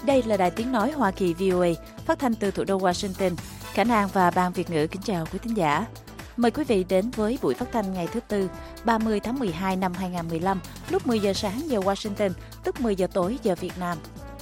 Đây là Đài Tiếng Nói Hoa Kỳ VOA, phát thanh từ thủ đô Washington. Khả Năng và Ban Việt ngữ kính chào quý thính giả. Mời quý vị đến với buổi phát thanh ngày thứ Tư, 30 tháng 12 năm 2015, lúc 10 giờ sáng giờ Washington, tức 10 giờ tối giờ Việt Nam.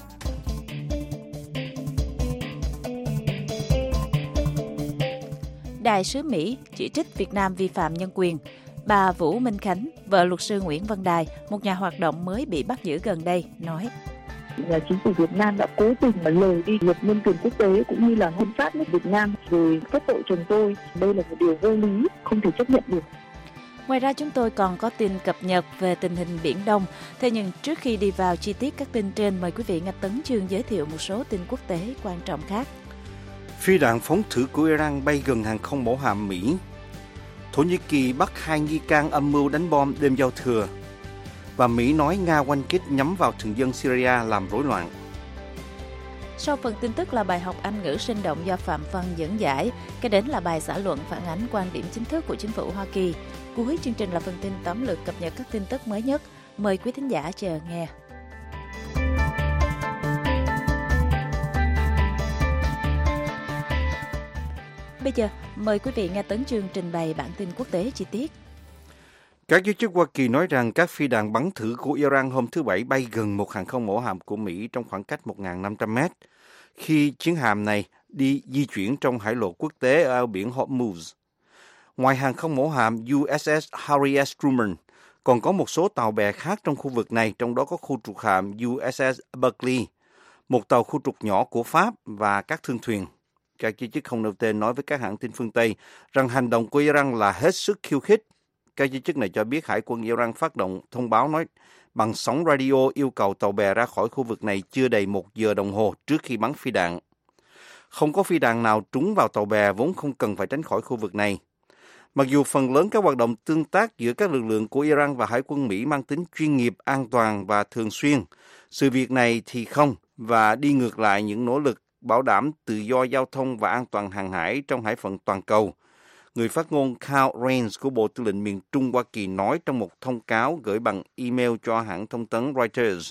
Đại sứ Mỹ chỉ trích Việt Nam vi phạm nhân quyền. Bà Vũ Minh Khánh, vợ luật sư Nguyễn Văn Đài, một nhà hoạt động mới bị bắt giữ gần đây, nói: Chính phủ Việt Nam đã cố tình mà lờ đi luật nhân quyền quốc tế cũng như là hiến pháp nước Việt Nam rồi kết tội chồng tôi. Đây là một điều vô lý, không thể chấp nhận được. Ngoài ra chúng tôi còn có tin cập nhật về tình hình Biển Đông. Thế nhưng trước khi đi vào chi tiết các tin trên, mời quý vị nghe Tấn Chương giới thiệu một số tin quốc tế quan trọng khác. Phi đạn phóng thử của Iran bay gần hàng không mẫu hạm Mỹ. Thổ Nhĩ Kỳ bắt 2 nghi can âm mưu đánh bom đêm giao thừa. Và Mỹ nói Nga oanh kích nhắm vào thường dân Syria làm rối loạn. Sau phần tin tức là bài học Anh ngữ sinh động do Phạm Văn dẫn giải. Kế đến là bài xã luận phản ánh quan điểm chính thức của chính phủ Hoa Kỳ. Cuối chương trình là phần tin tóm lược cập nhật các tin tức mới nhất. Mời quý thính giả chờ nghe. Bây giờ, mời quý vị nghe Tấn Chương trình bày bản tin quốc tế chi tiết. Các giới chức Hoa Kỳ nói rằng các phi đạn bắn thử của Iran hôm thứ Bảy bay gần một hàng không mẫu hạm của Mỹ trong khoảng cách 1.500 mét, khi chiến hạm này đi di chuyển trong hải lộ quốc tế ở eo biển Hormuz. Ngoài hàng không mẫu hạm USS Harry S. Truman, còn có một số tàu bè khác trong khu vực này, trong đó có khu trục hạm USS Berkeley, một tàu khu trục nhỏ của Pháp và các thương thuyền. Các giới chức không nêu tên nói với các hãng tin phương Tây rằng hành động của Iran là hết sức khiêu khích. Các giới chức này cho biết Hải quân Iran phát động thông báo nói bằng sóng radio yêu cầu tàu bè ra khỏi khu vực này chưa đầy 1 giờ đồng hồ trước khi bắn phi đạn. Không có phi đạn nào trúng vào tàu bè vốn không cần phải tránh khỏi khu vực này. Mặc dù phần lớn các hoạt động tương tác giữa các lực lượng của Iran và Hải quân Mỹ mang tính chuyên nghiệp, an toàn và thường xuyên, sự việc này thì không và đi ngược lại những nỗ lực bảo đảm tự do giao thông và an toàn hàng hải trong hải phận toàn cầu. Người phát ngôn Carl Rains của Bộ Tư lệnh miền Trung Hoa Kỳ nói trong một thông cáo gửi bằng email cho hãng thông tấn Reuters.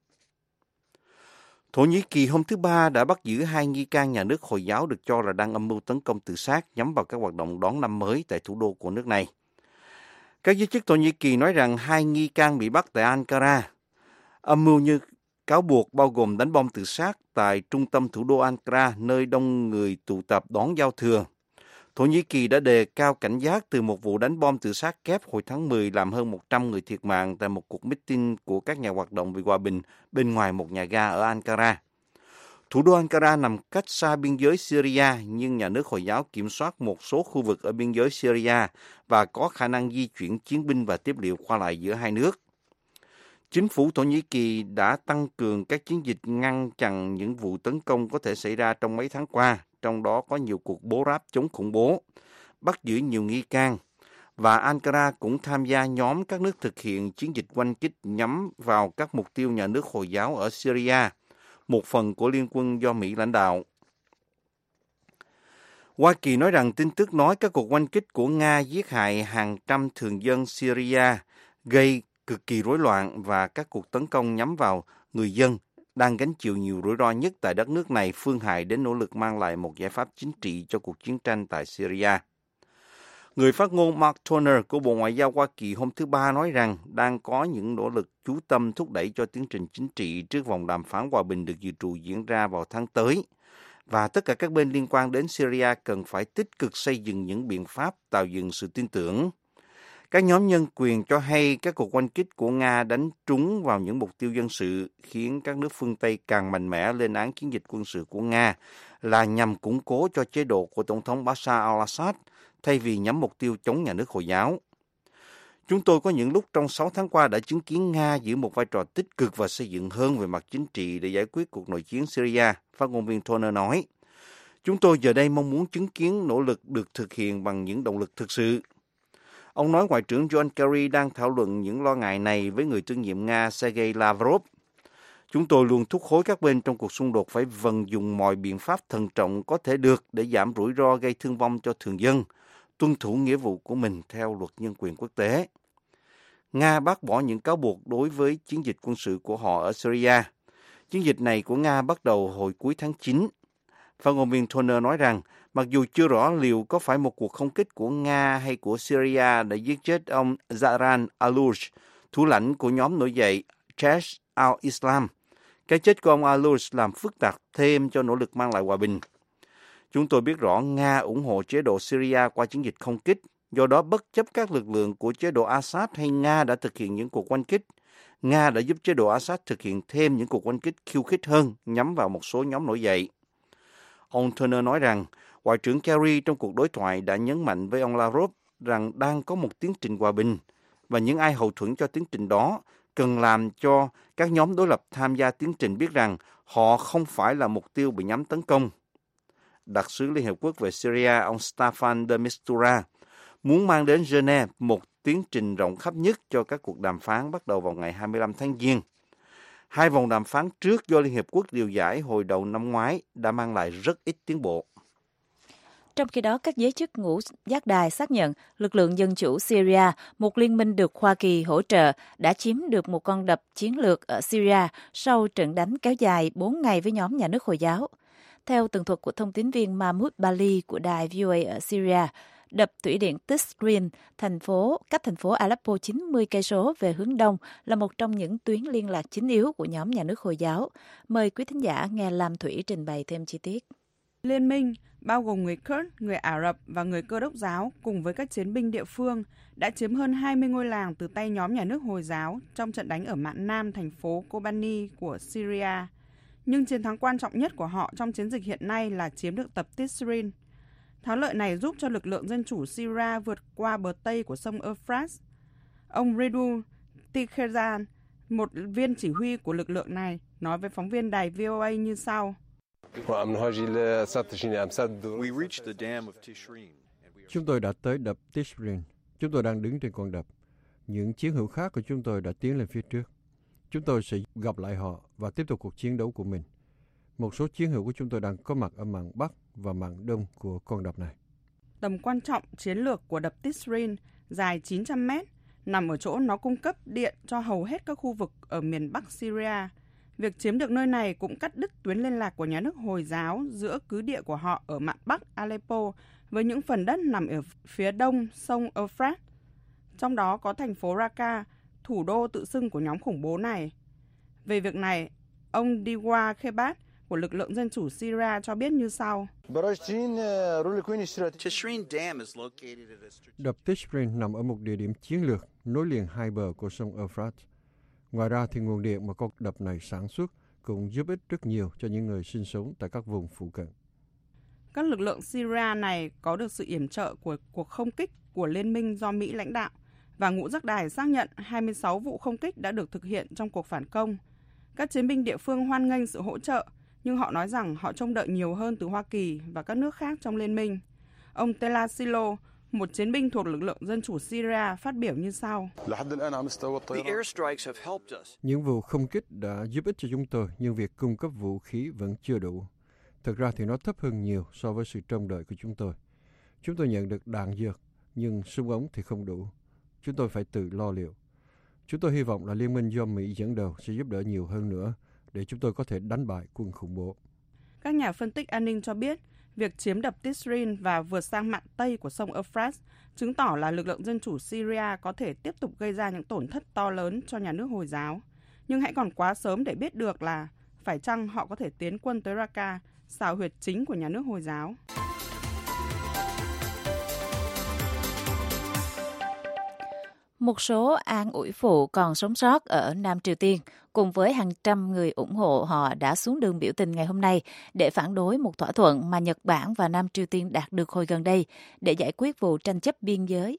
Thổ Nhĩ Kỳ hôm thứ Ba đã bắt giữ 2 nghi can nhà nước Hồi giáo được cho là đang âm mưu tấn công tự sát nhắm vào các hoạt động đón năm mới tại thủ đô của nước này. Các giới chức Thổ Nhĩ Kỳ nói rằng 2 nghi can bị bắt tại Ankara. Âm mưu như cáo buộc bao gồm đánh bom tự sát tại trung tâm thủ đô Ankara, nơi đông người tụ tập đón giao thừa. Thổ Nhĩ Kỳ đã đề cao cảnh giác từ một vụ đánh bom tự sát kép hồi tháng 10 làm hơn 100 người thiệt mạng tại một cuộc meeting của các nhà hoạt động vì hòa bình bên ngoài một nhà ga ở Ankara. Thủ đô Ankara nằm cách xa biên giới Syria, nhưng nhà nước Hồi giáo kiểm soát một số khu vực ở biên giới Syria và có khả năng di chuyển chiến binh và tiếp liệu qua lại giữa hai nước. Chính phủ Thổ Nhĩ Kỳ đã tăng cường các chiến dịch ngăn chặn những vụ tấn công có thể xảy ra trong mấy tháng qua, trong đó có nhiều cuộc bố ráp chống khủng bố, bắt giữ nhiều nghi can, và Ankara cũng tham gia nhóm các nước thực hiện chiến dịch oanh kích nhắm vào các mục tiêu nhà nước Hồi giáo ở Syria, một phần của liên quân do Mỹ lãnh đạo. Hoa Kỳ nói rằng tin tức nói các cuộc oanh kích của Nga giết hại hàng trăm thường dân Syria gây cực kỳ rối loạn và các cuộc tấn công nhắm vào người dân đang gánh chịu nhiều rủi ro nhất tại đất nước này, phương hại đến nỗ lực mang lại một giải pháp chính trị cho cuộc chiến tranh tại Syria. Người phát ngôn Mark Toner của Bộ Ngoại giao Hoa Kỳ hôm thứ Ba nói rằng đang có những nỗ lực chú tâm thúc đẩy cho tiến trình chính trị trước vòng đàm phán hòa bình được dự trù diễn ra vào tháng tới. Và tất cả các bên liên quan đến Syria cần phải tích cực xây dựng những biện pháp tạo dựng sự tin tưởng. Các nhóm nhân quyền cho hay các cuộc oanh kích của Nga đánh trúng vào những mục tiêu dân sự, khiến các nước phương Tây càng mạnh mẽ lên án chiến dịch quân sự của Nga là nhằm củng cố cho chế độ của Tổng thống Bashar al-Assad thay vì nhắm mục tiêu chống nhà nước Hồi giáo. Chúng tôi có những lúc trong 6 tháng qua đã chứng kiến Nga giữ một vai trò tích cực và xây dựng hơn về mặt chính trị để giải quyết cuộc nội chiến Syria, phát ngôn viên Toner nói. Chúng tôi giờ đây mong muốn chứng kiến nỗ lực được thực hiện bằng những động lực thực sự. Ông nói Ngoại trưởng John Kerry đang thảo luận những lo ngại này với người tương nhiệm Nga Sergei Lavrov. Chúng tôi luôn thúc hối các bên trong cuộc xung đột phải vận dụng mọi biện pháp thận trọng có thể được để giảm rủi ro gây thương vong cho thường dân, tuân thủ nghĩa vụ của mình theo luật nhân quyền quốc tế. Nga bác bỏ những cáo buộc đối với chiến dịch quân sự của họ ở Syria. Chiến dịch này của Nga bắt đầu hồi cuối tháng 9. Phát ngôn viên Toner nói rằng, mặc dù chưa rõ liệu có phải một cuộc không kích của Nga hay của Syria đã giết chết ông Zahran al-Shulch, thủ lãnh của nhóm nổi dậy Jaish al-Islam, cái chết của ông al-Shulch làm phức tạp thêm cho nỗ lực mang lại hòa bình. Chúng tôi biết rõ Nga ủng hộ chế độ Syria qua chiến dịch không kích, do đó bất chấp các lực lượng của chế độ Assad hay Nga đã thực hiện những cuộc oanh kích, Nga đã giúp chế độ Assad thực hiện thêm những cuộc oanh kích khiêu khích hơn nhắm vào một số nhóm nổi dậy. Ông Turner nói rằng, Ngoại trưởng Kerry trong cuộc đối thoại đã nhấn mạnh với ông Lavrov rằng đang có một tiến trình hòa bình và những ai hậu thuẫn cho tiến trình đó cần làm cho các nhóm đối lập tham gia tiến trình biết rằng họ không phải là mục tiêu bị nhắm tấn công. Đặc sứ Liên Hợp Quốc về Syria, ông Staffan de Mistura, muốn mang đến Geneva một tiến trình rộng khắp nhất cho các cuộc đàm phán bắt đầu vào ngày 25 tháng Giêng. 2 vòng đàm phán trước do Liên Hiệp Quốc điều giải hồi đầu năm ngoái đã mang lại rất ít tiến bộ. Trong khi đó, các giới chức ngũ giác đài xác nhận lực lượng dân chủ Syria, một liên minh được Hoa Kỳ hỗ trợ, đã chiếm được một con đập chiến lược ở Syria sau trận đánh kéo dài 4 ngày với nhóm nhà nước Hồi giáo. Theo tường thuật của thông tín viên Mahmoud Bali của đài VOA ở Syria, đập thủy điện Tisrin, cách thành phố Aleppo 90 cây số về hướng đông, là một trong những tuyến liên lạc chính yếu của nhóm nhà nước Hồi giáo. Mời quý thính giả nghe Lam Thủy trình bày thêm chi tiết. Liên minh, bao gồm người Kurd, người Ả Rập và người Cơ đốc giáo cùng với các chiến binh địa phương, đã chiếm hơn 20 ngôi làng từ tay nhóm nhà nước Hồi giáo trong trận đánh ở mạn nam thành phố Kobani của Syria. Nhưng chiến thắng quan trọng nhất của họ trong chiến dịch hiện nay là chiếm được đập Tisrin. Thắng lợi này giúp cho lực lượng dân chủ Syria vượt qua bờ Tây của sông Euphrates. Ông Redou Tikherzan, một viên chỉ huy của lực lượng này, nói với phóng viên đài VOA như sau. Chúng tôi đã tới đập Tisrin. Chúng tôi đang đứng trên con đập. Những chiến hữu khác của chúng tôi đã tiến lên phía trước. Chúng tôi sẽ gặp lại họ và tiếp tục cuộc chiến đấu của mình. Một số chiến hữu của chúng tôi đang có mặt ở mạn Bắc và mạn Đông của con đập này. Tầm quan trọng chiến lược của đập Tisrin dài 900 mét, nằm ở chỗ nó cung cấp điện cho hầu hết các khu vực ở miền Bắc Syria. Việc chiếm được nơi này cũng cắt đứt tuyến liên lạc của nhà nước Hồi giáo giữa cứ địa của họ ở mạn Bắc Aleppo với những phần đất nằm ở phía đông sông Euphrates. Trong đó có thành phố Raqqa, thủ đô tự xưng của nhóm khủng bố này. Về việc này, ông Diwa Khebat của lực lượng dân chủ Syria cho biết như sau. Đập Tisrin nằm ở một địa điểm chiến lược nối liền hai bờ của sông Euphrates. Ngoài ra thì nguồn điện mà con đập này sản xuất cũng giúp ích rất nhiều cho những người sinh sống tại các vùng phụ cận. Các lực lượng Syria này có được sự yểm trợ của cuộc không kích của liên minh do Mỹ lãnh đạo và ngũ giác đài xác nhận 26 vụ không kích đã được thực hiện trong cuộc phản công. Các chiến binh địa phương hoan nghênh sự hỗ trợ, nhưng họ nói rằng họ trông đợi nhiều hơn từ Hoa Kỳ và các nước khác trong liên minh. Ông Telasilo, một chiến binh thuộc lực lượng dân chủ Syria, phát biểu như sau. Những vụ không kích đã giúp ích cho chúng tôi, nhưng việc cung cấp vũ khí vẫn chưa đủ. Thực ra thì nó thấp hơn nhiều so với sự trông đợi của chúng tôi. Chúng tôi nhận được đạn dược, nhưng súng ống thì không đủ. Chúng tôi phải tự lo liệu. Chúng tôi hy vọng là liên minh do Mỹ dẫn đầu sẽ giúp đỡ nhiều hơn nữa để chúng tôi có thể đánh bại quân khủng bố. Các nhà phân tích an ninh cho biết, việc chiếm đập Tisrin và vượt sang mạn Tây của sông Euphrates chứng tỏ là lực lượng dân chủ Syria có thể tiếp tục gây ra những tổn thất to lớn cho nhà nước Hồi giáo. Nhưng hãy còn quá sớm để biết được là phải chăng họ có thể tiến quân tới Raqqa, xào huyệt chính của nhà nước Hồi giáo. Một số an ủi phụ còn sống sót ở Nam Triều Tiên cùng với hàng trăm người ủng hộ họ đã xuống đường biểu tình ngày hôm nay để phản đối một thỏa thuận mà Nhật Bản và Nam Triều Tiên đạt được hồi gần đây để giải quyết vụ tranh chấp biên giới.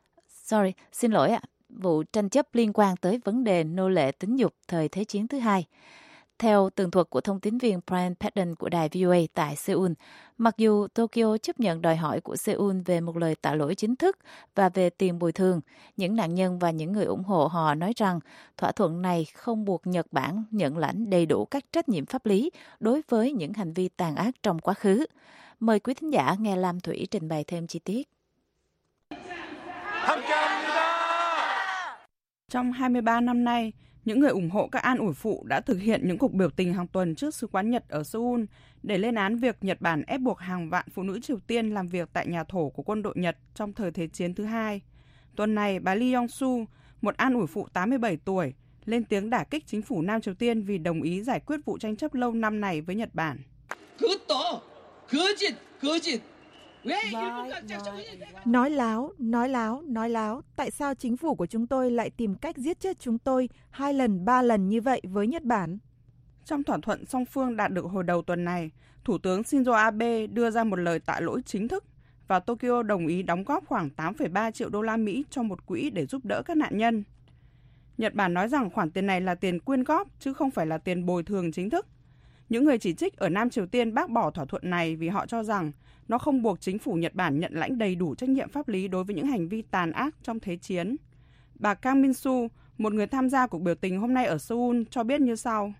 Vụ tranh chấp liên quan tới vấn đề nô lệ tính dục thời Thế chiến thứ hai. Theo tường thuật của thông tín viên Brian Patton của đài VOA tại Seoul, mặc dù Tokyo chấp nhận đòi hỏi của Seoul về một lời tạ lỗi chính thức và về tiền bồi thường, những nạn nhân và những người ủng hộ họ nói rằng thỏa thuận này không buộc Nhật Bản nhận lãnh đầy đủ các trách nhiệm pháp lý đối với những hành vi tàn ác trong quá khứ. Mời quý thính giả nghe Lam Thủy trình bày thêm chi tiết. Trong 23 năm nay, những người ủng hộ các an ủi phụ đã thực hiện những cuộc biểu tình hàng tuần trước Sứ quán Nhật ở Seoul để lên án việc Nhật Bản ép buộc hàng vạn phụ nữ Triều Tiên làm việc tại nhà thổ của quân đội Nhật trong thời Thế chiến thứ hai. Tuần này, bà Lee Yong-su, một an ủi phụ 87 tuổi, lên tiếng đả kích chính phủ Nam Triều Tiên vì đồng ý giải quyết vụ tranh chấp lâu năm này với Nhật Bản. Nói láo. Tại sao chính phủ của chúng tôi lại tìm cách giết chết chúng tôi 2 lần, 3 lần như vậy với Nhật Bản? Trong thỏa thuận song phương đạt được hồi đầu tuần này, Thủ tướng Shinzo Abe đưa ra một lời tạ lỗi chính thức và Tokyo đồng ý đóng góp khoảng 8,3 triệu đô la Mỹ cho một quỹ để giúp đỡ các nạn nhân. Nhật Bản nói rằng khoản tiền này là tiền quyên góp chứ không phải là tiền bồi thường chính thức. Những người chỉ trích ở Nam Triều Tiên bác bỏ thỏa thuận này vì họ cho rằng nó không buộc chính phủ Nhật Bản nhận lãnh đầy đủ trách nhiệm pháp lý đối với những hành vi tàn ác trong Thế chiến. Bà Kang Min-su, một người tham gia cuộc biểu tình hôm nay ở Seoul, cho biết như sau.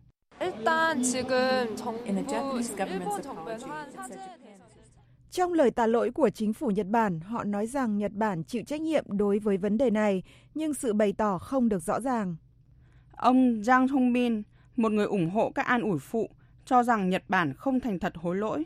Trong lời tạ lỗi của chính phủ Nhật Bản, họ nói rằng Nhật Bản chịu trách nhiệm đối với vấn đề này, nhưng sự bày tỏ không được rõ ràng. Ông Jang Hong-min, một người ủng hộ các an ủi phụ, cho rằng Nhật Bản không thành thật hối lỗi.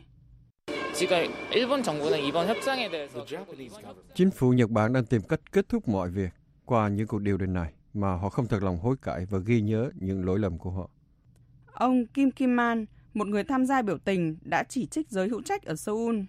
Chính phủ Nhật Bản đang tìm cách kết thúc mọi việc qua những cuộc điều đình này mà họ không thật lòng hối cải và ghi nhớ những lỗi lầm của họ. Ông Kim Kim-man, một người tham gia biểu tình, đã chỉ trích giới hữu trách ở Seoul.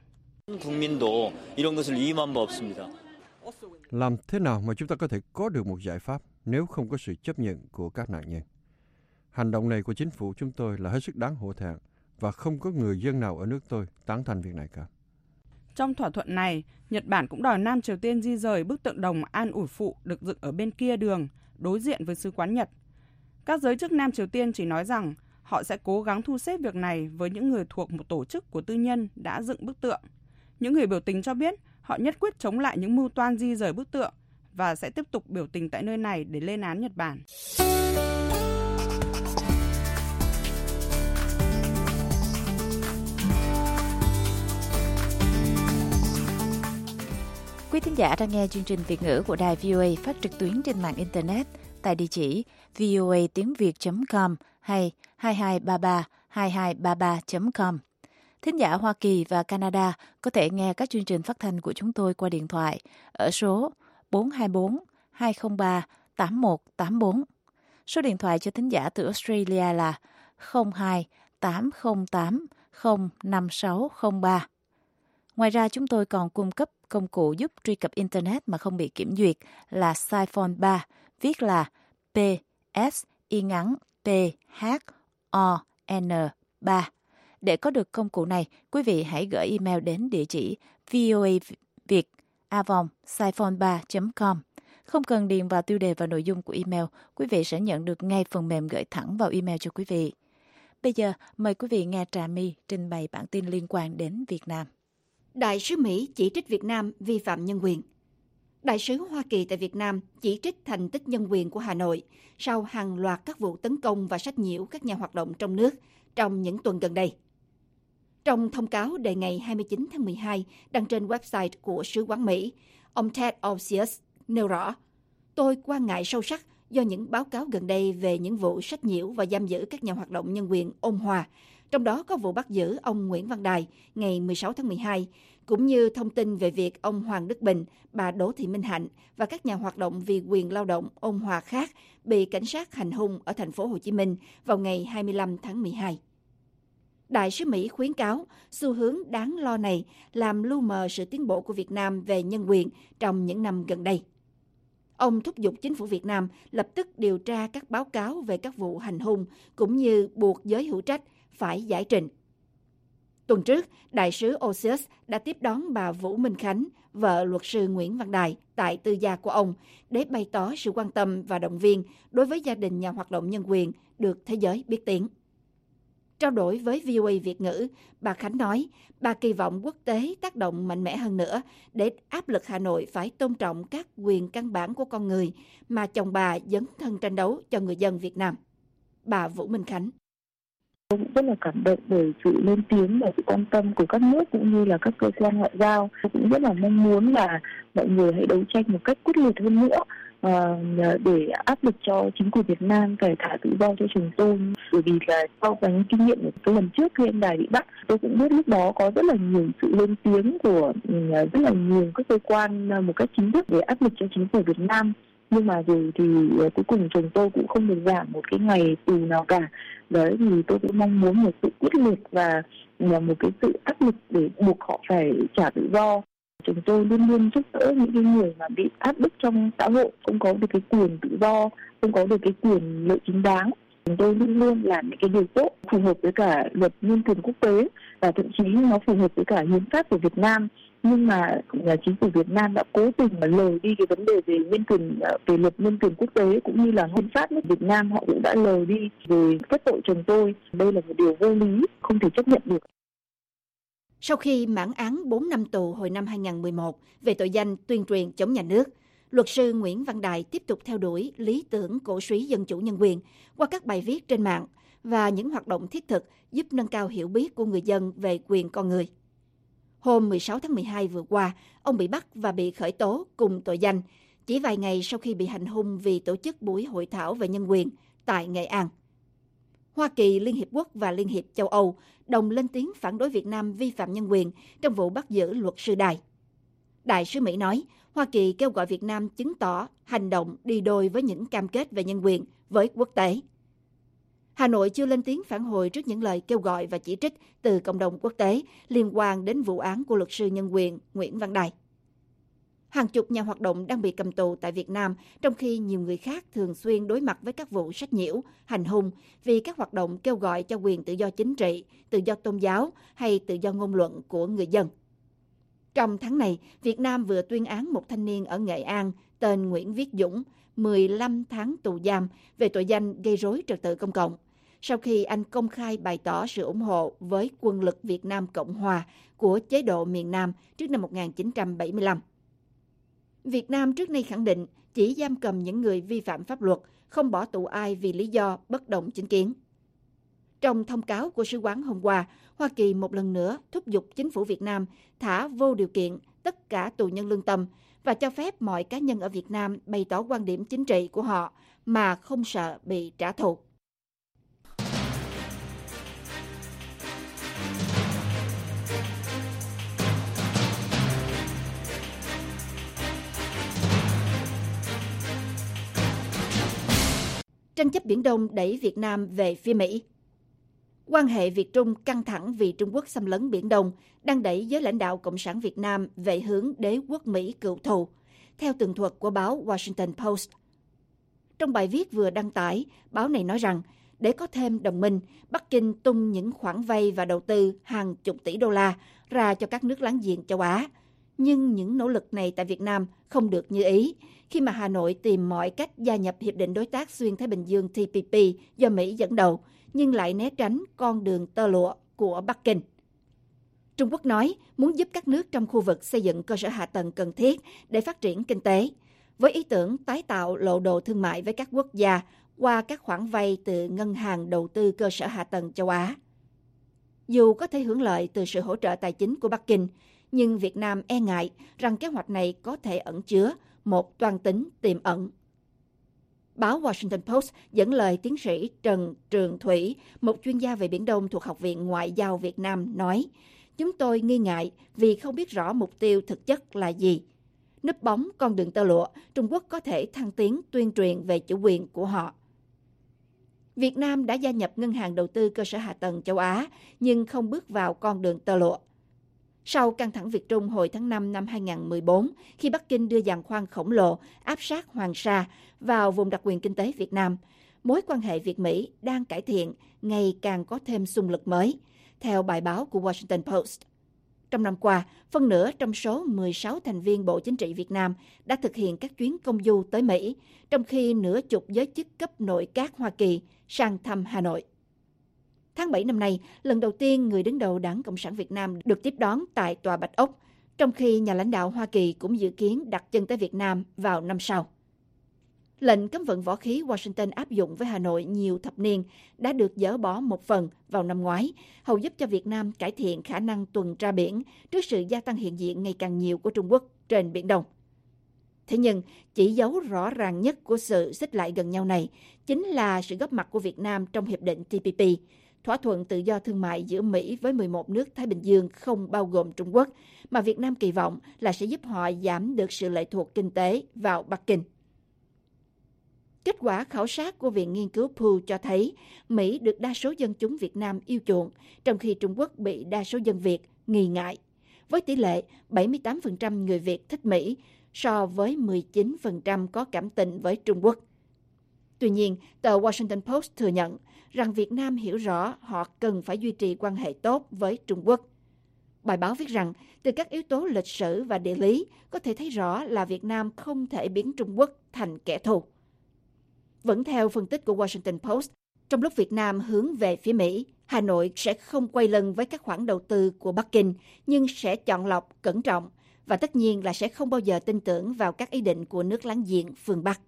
Làm thế nào mà chúng ta có thể có được một giải pháp nếu không có sự chấp nhận của các nạn nhân? Hành động này của chính phủ chúng tôi là hết sức đáng hổ thẹn và không có người dân nào ở nước tôi tán thành việc này cả. Trong thỏa thuận này, Nhật Bản cũng đòi Nam Triều Tiên di rời bức tượng đồng an ủi phụ được dựng ở bên kia đường, đối diện với Sứ quán Nhật. Các giới chức Nam Triều Tiên chỉ nói rằng họ sẽ cố gắng thu xếp việc này với những người thuộc một tổ chức của tư nhân đã dựng bức tượng. Những người biểu tình cho biết họ nhất quyết chống lại những mưu toan di rời bức tượng và sẽ tiếp tục biểu tình tại nơi này để lên án Nhật Bản. Quý thính giả đang nghe chương trình Việt ngữ của Đài VOA phát trực tuyến trên mạng Internet tại địa chỉ voatiengviet.com hay 22332233.com. Thính giả Hoa Kỳ và Canada có thể nghe các chương trình phát thanh của chúng tôi qua điện thoại ở số 424 203 8184. Số điện thoại cho thính giả từ Australia là 02 808 05603. Ngoài ra, chúng tôi còn cung cấp công cụ giúp truy cập Internet mà không bị kiểm duyệt là Siphon 3, viết là PSY-PHON3. Để có được công cụ này, quý vị hãy gửi email đến địa chỉ voaviet@siphon3.com. Không cần điền vào tiêu đề và nội dung của email, quý vị sẽ nhận được ngay phần mềm gửi thẳng vào email cho quý vị. Bây giờ, mời quý vị nghe Trà My trình bày bản tin liên quan đến Việt Nam. Đại sứ Mỹ chỉ trích Việt Nam vi phạm nhân quyền. Đại sứ Hoa Kỳ tại Việt Nam chỉ trích thành tích nhân quyền của Hà Nội sau hàng loạt các vụ tấn công và sách nhiễu các nhà hoạt động trong nước trong những tuần gần đây. Trong thông cáo đề ngày 29 tháng 12 đăng trên website của Sứ quán Mỹ, ông Ted Osius nêu rõ, tôi quan ngại sâu sắc do những báo cáo gần đây về những vụ sách nhiễu và giam giữ các nhà hoạt động nhân quyền ôn hòa, trong đó có vụ bắt giữ ông Nguyễn Văn Đài ngày 16 tháng 12, cũng như thông tin về việc ông Hoàng Đức Bình, bà Đỗ Thị Minh Hạnh và các nhà hoạt động vì quyền lao động ôn hòa khác bị cảnh sát hành hung ở thành phố Hồ Chí Minh vào ngày 25 tháng 12. Đại sứ Mỹ khuyến cáo xu hướng đáng lo này làm lu mờ sự tiến bộ của Việt Nam về nhân quyền trong những năm gần đây. Ông thúc giục chính phủ Việt Nam lập tức điều tra các báo cáo về các vụ hành hung cũng như buộc giới hữu trách phải giải trình. Tuần trước, đại sứ Osius đã tiếp đón bà Vũ Minh Khánh, vợ luật sư Nguyễn Văn Đài, tại tư gia của ông để bày tỏ sự quan tâm và động viên đối với gia đình nhà hoạt động nhân quyền được thế giới biết tiếng. Trao đổi với VOA Việt ngữ, bà Khánh nói bà kỳ vọng quốc tế tác động mạnh mẽ hơn nữa để áp lực Hà Nội phải tôn trọng các quyền căn bản của con người mà chồng bà dấn thân tranh đấu cho người dân Việt Nam. Bà Vũ Minh Khánh. Tôi cũng rất là cảm động bởi sự lên tiếng và sự quan tâm của các nước cũng như là các cơ quan ngoại giao. Tôi cũng rất là mong muốn là mọi người hãy đấu tranh một cách quyết liệt hơn nữa để áp lực cho chính quyền Việt Nam phải thả tự do cho chồng tôi. Bởi vì là sau cái kinh nghiệm của cái lần trước khi anh Đài bị bắt, tôi cũng biết lúc đó có rất là nhiều sự lên tiếng của rất là nhiều các cơ quan một cách chính thức để áp lực cho chính phủ Việt Nam. Nhưng mà rồi thì cuối cùng chồng tôi cũng không được giảm một cái ngày tù nào cả. Đấy thì tôi cũng mong muốn một sự quyết liệt và một cái sự áp lực để buộc họ phải trả tự do. Chúng tôi luôn luôn giúp đỡ những cái người mà bị áp bức trong xã hội, không có được cái quyền tự do, không có được cái quyền lợi chính đáng. Chúng tôi luôn luôn làm những cái điều tốt, phù hợp với cả luật nhân quyền quốc tế và thậm chí nó phù hợp với cả hiến pháp của Việt Nam. Nhưng mà chính phủ Việt Nam đã cố tình mà lờ đi cái vấn đề về nhân quyền, về luật nhân quyền quốc tế cũng như là hiến pháp nước Việt Nam, họ cũng đã lờ đi về kết tội chồng tôi. Đây là một điều vô lý, không thể chấp nhận được. Sau khi mãn án 4 năm tù hồi năm 2011 về tội danh tuyên truyền chống nhà nước, luật sư Nguyễn Văn Đài tiếp tục theo đuổi lý tưởng cổ súy dân chủ nhân quyền qua các bài viết trên mạng và những hoạt động thiết thực giúp nâng cao hiểu biết của người dân về quyền con người. Hôm 16 tháng 12 vừa qua, ông bị bắt và bị khởi tố cùng tội danh chỉ vài ngày sau khi bị hành hung vì tổ chức buổi hội thảo về nhân quyền tại Nghệ An. Hoa Kỳ, Liên Hiệp Quốc và Liên hiệp châu Âu đồng lên tiếng phản đối Việt Nam vi phạm nhân quyền trong vụ bắt giữ luật sư Đài. Đại sứ Mỹ nói, Hoa Kỳ kêu gọi Việt Nam chứng tỏ hành động đi đôi với những cam kết về nhân quyền với quốc tế. Hà Nội chưa lên tiếng phản hồi trước những lời kêu gọi và chỉ trích từ cộng đồng quốc tế liên quan đến vụ án của luật sư nhân quyền Nguyễn Văn Đài. Hàng chục nhà hoạt động đang bị cầm tù tại Việt Nam, trong khi nhiều người khác thường xuyên đối mặt với các vụ sách nhiễu, hành hung vì các hoạt động kêu gọi cho quyền tự do chính trị, tự do tôn giáo hay tự do ngôn luận của người dân. Trong tháng này, Việt Nam vừa tuyên án một thanh niên ở Nghệ An tên Nguyễn Viết Dũng 15 tháng tù giam về tội danh gây rối trật tự công cộng, sau khi anh công khai bày tỏ sự ủng hộ với quân lực Việt Nam Cộng Hòa của chế độ miền Nam trước năm 1975. Việt Nam trước nay khẳng định chỉ giam cầm những người vi phạm pháp luật, không bỏ tù ai vì lý do bất đồng chính kiến. Trong thông cáo của sứ quán hôm qua, Hoa Kỳ một lần nữa thúc giục chính phủ Việt Nam thả vô điều kiện tất cả tù nhân lương tâm và cho phép mọi cá nhân ở Việt Nam bày tỏ quan điểm chính trị của họ mà không sợ bị trả thù. Tranh chấp Biển Đông đẩy Việt Nam về phía Mỹ. Quan hệ Việt-Trung căng thẳng vì Trung Quốc xâm lấn Biển Đông đang đẩy giới lãnh đạo Cộng sản Việt Nam về hướng đế quốc Mỹ cựu thù, theo tường thuật của báo Washington Post. Trong bài viết vừa đăng tải, báo này nói rằng để có thêm đồng minh, Bắc Kinh tung những khoản vay và đầu tư hàng chục tỷ đô la ra cho các nước láng giềng châu Á. Nhưng những nỗ lực này tại Việt Nam không được như ý, khi mà Hà Nội tìm mọi cách gia nhập Hiệp định Đối tác Xuyên Thái Bình Dương TPP do Mỹ dẫn đầu, nhưng lại né tránh con đường tơ lụa của Bắc Kinh. Trung Quốc nói muốn giúp các nước trong khu vực xây dựng cơ sở hạ tầng cần thiết để phát triển kinh tế, với ý tưởng tái tạo lộ đồ thương mại với các quốc gia qua các khoản vay từ Ngân hàng Đầu tư Cơ sở Hạ tầng châu Á. Dù có thể hưởng lợi từ sự hỗ trợ tài chính của Bắc Kinh, nhưng Việt Nam e ngại rằng kế hoạch này có thể ẩn chứa một toan tính tiềm ẩn. Báo Washington Post dẫn lời tiến sĩ Trần Trường Thủy, một chuyên gia về Biển Đông thuộc Học viện Ngoại giao Việt Nam, nói: "Chúng tôi nghi ngại vì không biết rõ mục tiêu thực chất là gì. Núp bóng con đường tơ lụa, Trung Quốc có thể thăng tiến tuyên truyền về chủ quyền của họ." Việt Nam đã gia nhập Ngân hàng Đầu tư Cơ sở Hạ tầng châu Á, nhưng không bước vào con đường tơ lụa. Sau căng thẳng Việt-Trung hồi tháng 5 năm 2014, khi Bắc Kinh đưa giàn khoan khổng lồ áp sát Hoàng Sa vào vùng đặc quyền kinh tế Việt Nam, mối quan hệ Việt-Mỹ đang cải thiện, ngày càng có thêm xung lực mới, theo bài báo của Washington Post. Trong năm qua, phân nửa trong số 16 thành viên Bộ Chính trị Việt Nam đã thực hiện các chuyến công du tới Mỹ, trong khi nửa chục giới chức cấp nội các Hoa Kỳ sang thăm Hà Nội. Tháng 7 năm nay, lần đầu tiên người đứng đầu Đảng Cộng sản Việt Nam được tiếp đón tại Tòa Bạch Ốc, trong khi nhà lãnh đạo Hoa Kỳ cũng dự kiến đặt chân tới Việt Nam vào năm sau. Lệnh cấm vận võ khí Washington áp dụng với Hà Nội nhiều thập niên đã được dỡ bỏ một phần vào năm ngoái, hầu giúp cho Việt Nam cải thiện khả năng tuần tra biển trước sự gia tăng hiện diện ngày càng nhiều của Trung Quốc trên Biển Đông. Thế nhưng, chỉ dấu rõ ràng nhất của sự xích lại gần nhau này chính là sự góp mặt của Việt Nam trong Hiệp định TPP, thỏa thuận tự do thương mại giữa Mỹ với 11 nước Thái Bình Dương không bao gồm Trung Quốc, mà Việt Nam kỳ vọng là sẽ giúp họ giảm được sự lệ thuộc kinh tế vào Bắc Kinh. Kết quả khảo sát của Viện Nghiên cứu Pew cho thấy Mỹ được đa số dân chúng Việt Nam yêu chuộng, trong khi Trung Quốc bị đa số dân Việt nghi ngại, với tỷ lệ 78% người Việt thích Mỹ so với 19% có cảm tình với Trung Quốc. Tuy nhiên, tờ Washington Post thừa nhận rằng Việt Nam hiểu rõ họ cần phải duy trì quan hệ tốt với Trung Quốc. Bài báo viết rằng, từ các yếu tố lịch sử và địa lý, có thể thấy rõ là Việt Nam không thể biến Trung Quốc thành kẻ thù. Vẫn theo phân tích của Washington Post, trong lúc Việt Nam hướng về phía Mỹ, Hà Nội sẽ không quay lưng với các khoản đầu tư của Bắc Kinh, nhưng sẽ chọn lọc, cẩn trọng, và tất nhiên là sẽ không bao giờ tin tưởng vào các ý định của nước láng giềng phương Bắc.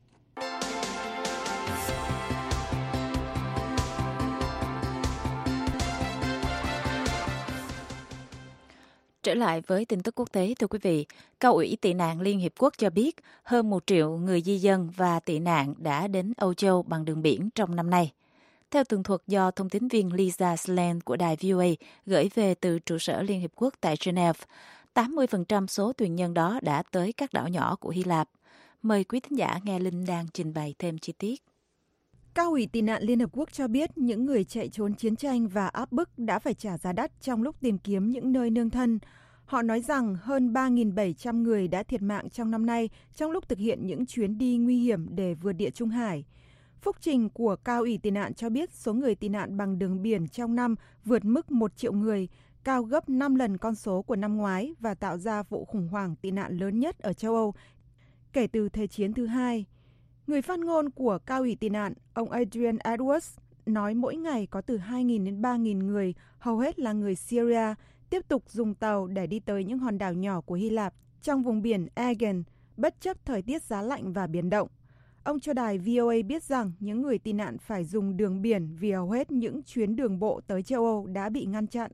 Trở lại với tin tức quốc tế, thưa quý vị, Cao ủy tị nạn Liên Hiệp Quốc cho biết hơn 1 triệu người di dân và tị nạn đã đến Âu Châu bằng đường biển trong năm nay. Theo tường thuật do thông tín viên Lisa Sland của đài VOA gửi về từ trụ sở Liên Hiệp Quốc tại Geneva, 80% số thuyền nhân đó đã tới các đảo nhỏ của Hy Lạp. Mời quý thính giả nghe Linh đang trình bày thêm chi tiết. Cao ủy tị nạn Liên Hợp Quốc cho biết những người chạy trốn chiến tranh và áp bức đã phải trả giá đắt trong lúc tìm kiếm những nơi nương thân. Họ nói rằng hơn 3.700 người đã thiệt mạng trong năm nay trong lúc thực hiện những chuyến đi nguy hiểm để vượt Địa Trung Hải. Phúc trình của Cao ủy tị nạn cho biết số người tị nạn bằng đường biển trong năm vượt mức 1 triệu người, cao gấp 5 lần con số của năm ngoái và tạo ra vụ khủng hoảng tị nạn lớn nhất ở châu Âu kể từ Thế chiến thứ hai. Người phát ngôn của Cao ủy tị nạn, ông Adrian Edwards, nói mỗi ngày có từ 2.000 đến 3.000 người, hầu hết là người Syria, tiếp tục dùng tàu để đi tới những hòn đảo nhỏ của Hy Lạp trong vùng biển Aegean, bất chấp thời tiết giá lạnh và biển động. Ông cho đài VOA biết rằng những người tị nạn phải dùng đường biển vì hầu hết những chuyến đường bộ tới châu Âu đã bị ngăn chặn.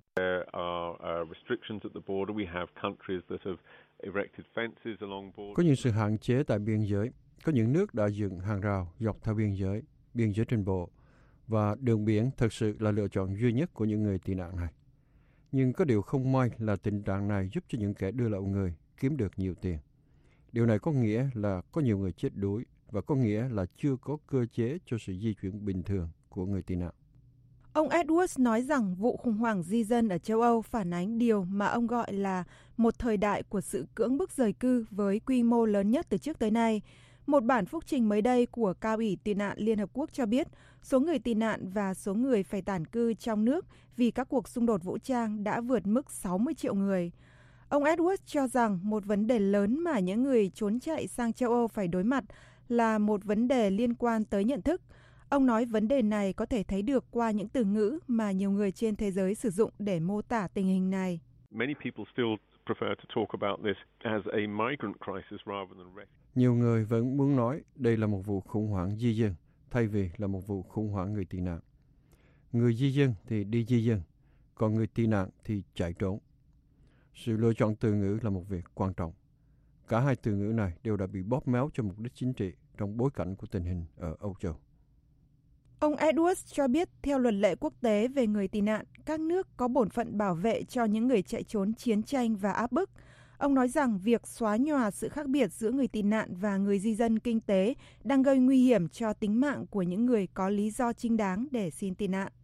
Có những sự hạn chế tại biên giới. Có những nước đã dựng hàng rào dọc theo biên giới trên bộ, và đường biển thực sự là lựa chọn duy nhất của những người tị nạn này. Nhưng có điều không may là tình trạng này giúp cho những kẻ đưa lậu người kiếm được nhiều tiền. Điều này có nghĩa là có nhiều người chết đuối, và có nghĩa là chưa có cơ chế cho sự di chuyển bình thường của người tị nạn. Ông Edwards nói rằng vụ khủng hoảng di dân ở châu Âu phản ánh điều mà ông gọi là một thời đại của sự cưỡng bức rời cư với quy mô lớn nhất từ trước tới nay. Một bản phúc trình mới đây của Cao ủy tị nạn Liên Hợp Quốc cho biết số người tị nạn và số người phải tản cư trong nước vì các cuộc xung đột vũ trang đã vượt mức 60 triệu người. Ông Edwards cho rằng một vấn đề lớn mà những người trốn chạy sang châu Âu phải đối mặt là một vấn đề liên quan tới nhận thức. Ông nói vấn đề này có thể thấy được qua những từ ngữ mà nhiều người trên thế giới sử dụng để mô tả tình hình này. Nhiều người vẫn muốn nói đây là một vụ khủng hoảng di dân thay vì là một vụ khủng hoảng người tị nạn. Người di dân thì đi di dân, còn người tị nạn thì chạy trốn. Sự lựa chọn từ ngữ là một việc quan trọng. Cả hai từ ngữ này đều đã bị bóp méo cho mục đích chính trị trong bối cảnh của tình hình ở Âu Châu. Ông Edwards cho biết theo luật lệ quốc tế về người tị nạn, các nước có bổn phận bảo vệ cho những người chạy trốn chiến tranh và áp bức. Ông nói rằng việc xóa nhòa sự khác biệt giữa người tị nạn và người di dân kinh tế đang gây nguy hiểm cho tính mạng của những người có lý do chính đáng để xin tị nạn.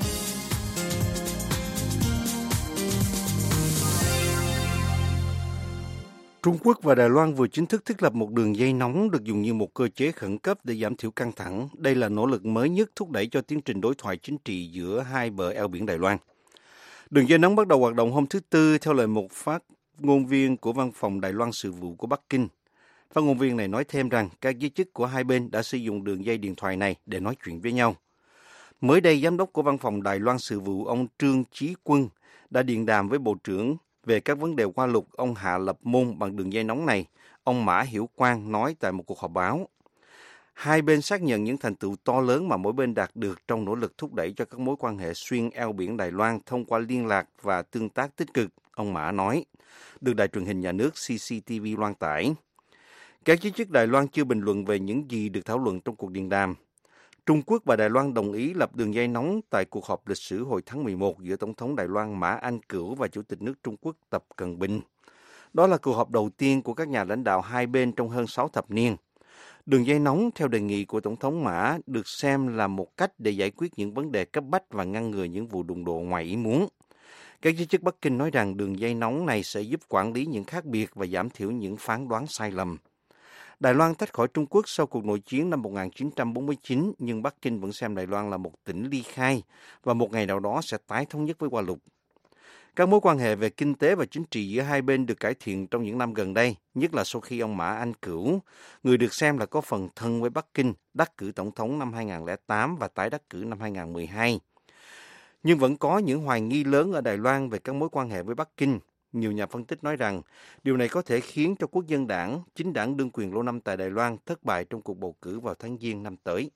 Trung Quốc và Đài Loan vừa chính thức thiết lập một đường dây nóng được dùng như một cơ chế khẩn cấp để giảm thiểu căng thẳng. Đây là nỗ lực mới nhất thúc đẩy cho tiến trình đối thoại chính trị giữa hai bờ eo biển Đài Loan. Đường dây nóng bắt đầu hoạt động hôm thứ Tư theo lời một phát ngôn viên của Văn phòng Đài Loan Sự vụ của Bắc Kinh. Phát ngôn viên này nói thêm rằng các giới chức của hai bên đã sử dụng đường dây điện thoại này để nói chuyện với nhau. Mới đây, giám đốc của Văn phòng Đài Loan Sự vụ ông Trương Chí Quân đã điện đàm với Bộ trưởng về các vấn đề qua lục ông Hạ Lập Môn bằng đường dây nóng này, ông Mã Hiểu Quang nói tại một cuộc họp báo. Hai bên xác nhận những thành tựu to lớn mà mỗi bên đạt được trong nỗ lực thúc đẩy cho các mối quan hệ xuyên eo biển Đài Loan thông qua liên lạc và tương tác tích cực, ông Mã nói, được đài truyền hình nhà nước CCTV loan tải. Các giới chức Đài Loan chưa bình luận về những gì được thảo luận trong cuộc điện đàm. Trung Quốc và Đài Loan đồng ý lập đường dây nóng tại cuộc họp lịch sử hồi tháng 11 giữa Tổng thống Đài Loan Mã Anh Cửu và Chủ tịch nước Trung Quốc Tập Cận Bình. Đó là cuộc họp đầu tiên của các nhà lãnh đạo hai bên trong hơn 6 thập niên. Đường dây nóng theo đề nghị của Tổng thống Mã được xem là một cách để giải quyết những vấn đề cấp bách và ngăn ngừa những vụ đụng độ ngoài ý muốn. Các giới chức Bắc Kinh nói rằng đường dây nóng này sẽ giúp quản lý những khác biệt và giảm thiểu những phán đoán sai lầm. Đài Loan tách khỏi Trung Quốc sau cuộc nội chiến năm 1949, nhưng Bắc Kinh vẫn xem Đài Loan là một tỉnh ly khai và một ngày nào đó sẽ tái thống nhất với Hoa Lục. Các mối quan hệ về kinh tế và chính trị giữa hai bên được cải thiện trong những năm gần đây, nhất là sau khi ông Mã Anh Cửu, người được xem là có phần thân với Bắc Kinh, đắc cử tổng thống năm 2008 và tái đắc cử năm 2012. Nhưng vẫn có những hoài nghi lớn ở Đài Loan về các mối quan hệ với Bắc Kinh. Nhiều nhà phân tích nói rằng điều này có thể khiến cho Quốc dân đảng, chính đảng đương quyền lâu năm tại Đài Loan, thất bại trong cuộc bầu cử vào tháng Giêng năm tới.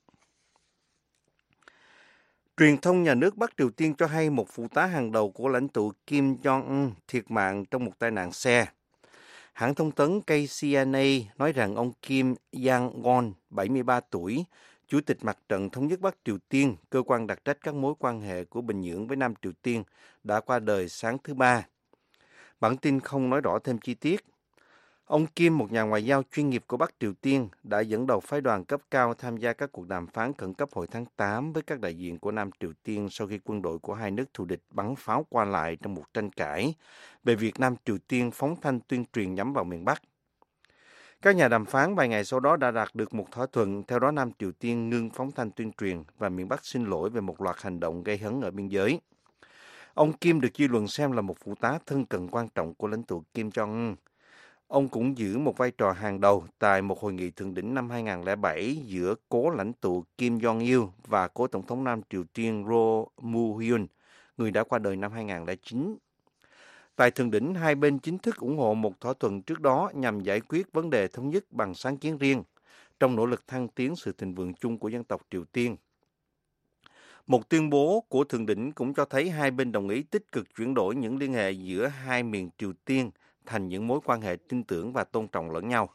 Truyền thông nhà nước Bắc Triều Tiên cho hay một phụ tá hàng đầu của lãnh tụ Kim Jong-un thiệt mạng trong một tai nạn xe. Hãng thông tấn KCNA nói rằng ông Kim Yang-gon, 73 tuổi, Chủ tịch Mặt trận Thống nhất Bắc Triều Tiên, cơ quan đặc trách các mối quan hệ của Bình Nhưỡng với Nam Triều Tiên, đã qua đời sáng thứ Ba. Bản tin không nói rõ thêm chi tiết. Ông Kim, một nhà ngoại giao chuyên nghiệp của Bắc Triều Tiên, đã dẫn đầu phái đoàn cấp cao tham gia các cuộc đàm phán khẩn cấp hồi tháng 8 với các đại diện của Nam Triều Tiên sau khi quân đội của hai nước thù địch bắn pháo qua lại trong một tranh cãi về việc Nam Triều Tiên phóng thanh tuyên truyền nhắm vào miền Bắc. Các nhà đàm phán vài ngày sau đó đã đạt được một thỏa thuận, theo đó Nam Triều Tiên ngưng phóng thanh tuyên truyền và miền Bắc xin lỗi về một loạt hành động gây hấn ở biên giới. Ông Kim được dư luận xem là một phụ tá thân cận quan trọng của lãnh tụ Kim Jong-un. Ông cũng giữ một vai trò hàng đầu tại một hội nghị thượng đỉnh năm 2007 giữa cố lãnh tụ Kim Jong-il và cố tổng thống Nam Triều Tiên Roh Moo-hyun, người đã qua đời năm 2009. Tại thượng đỉnh, hai bên chính thức ủng hộ một thỏa thuận trước đó nhằm giải quyết vấn đề thống nhất bằng sáng kiến riêng, trong nỗ lực thăng tiến sự thịnh vượng chung của dân tộc Triều Tiên. Một tuyên bố của thượng đỉnh cũng cho thấy hai bên đồng ý tích cực chuyển đổi những liên hệ giữa hai miền Triều Tiên thành những mối quan hệ tin tưởng và tôn trọng lẫn nhau.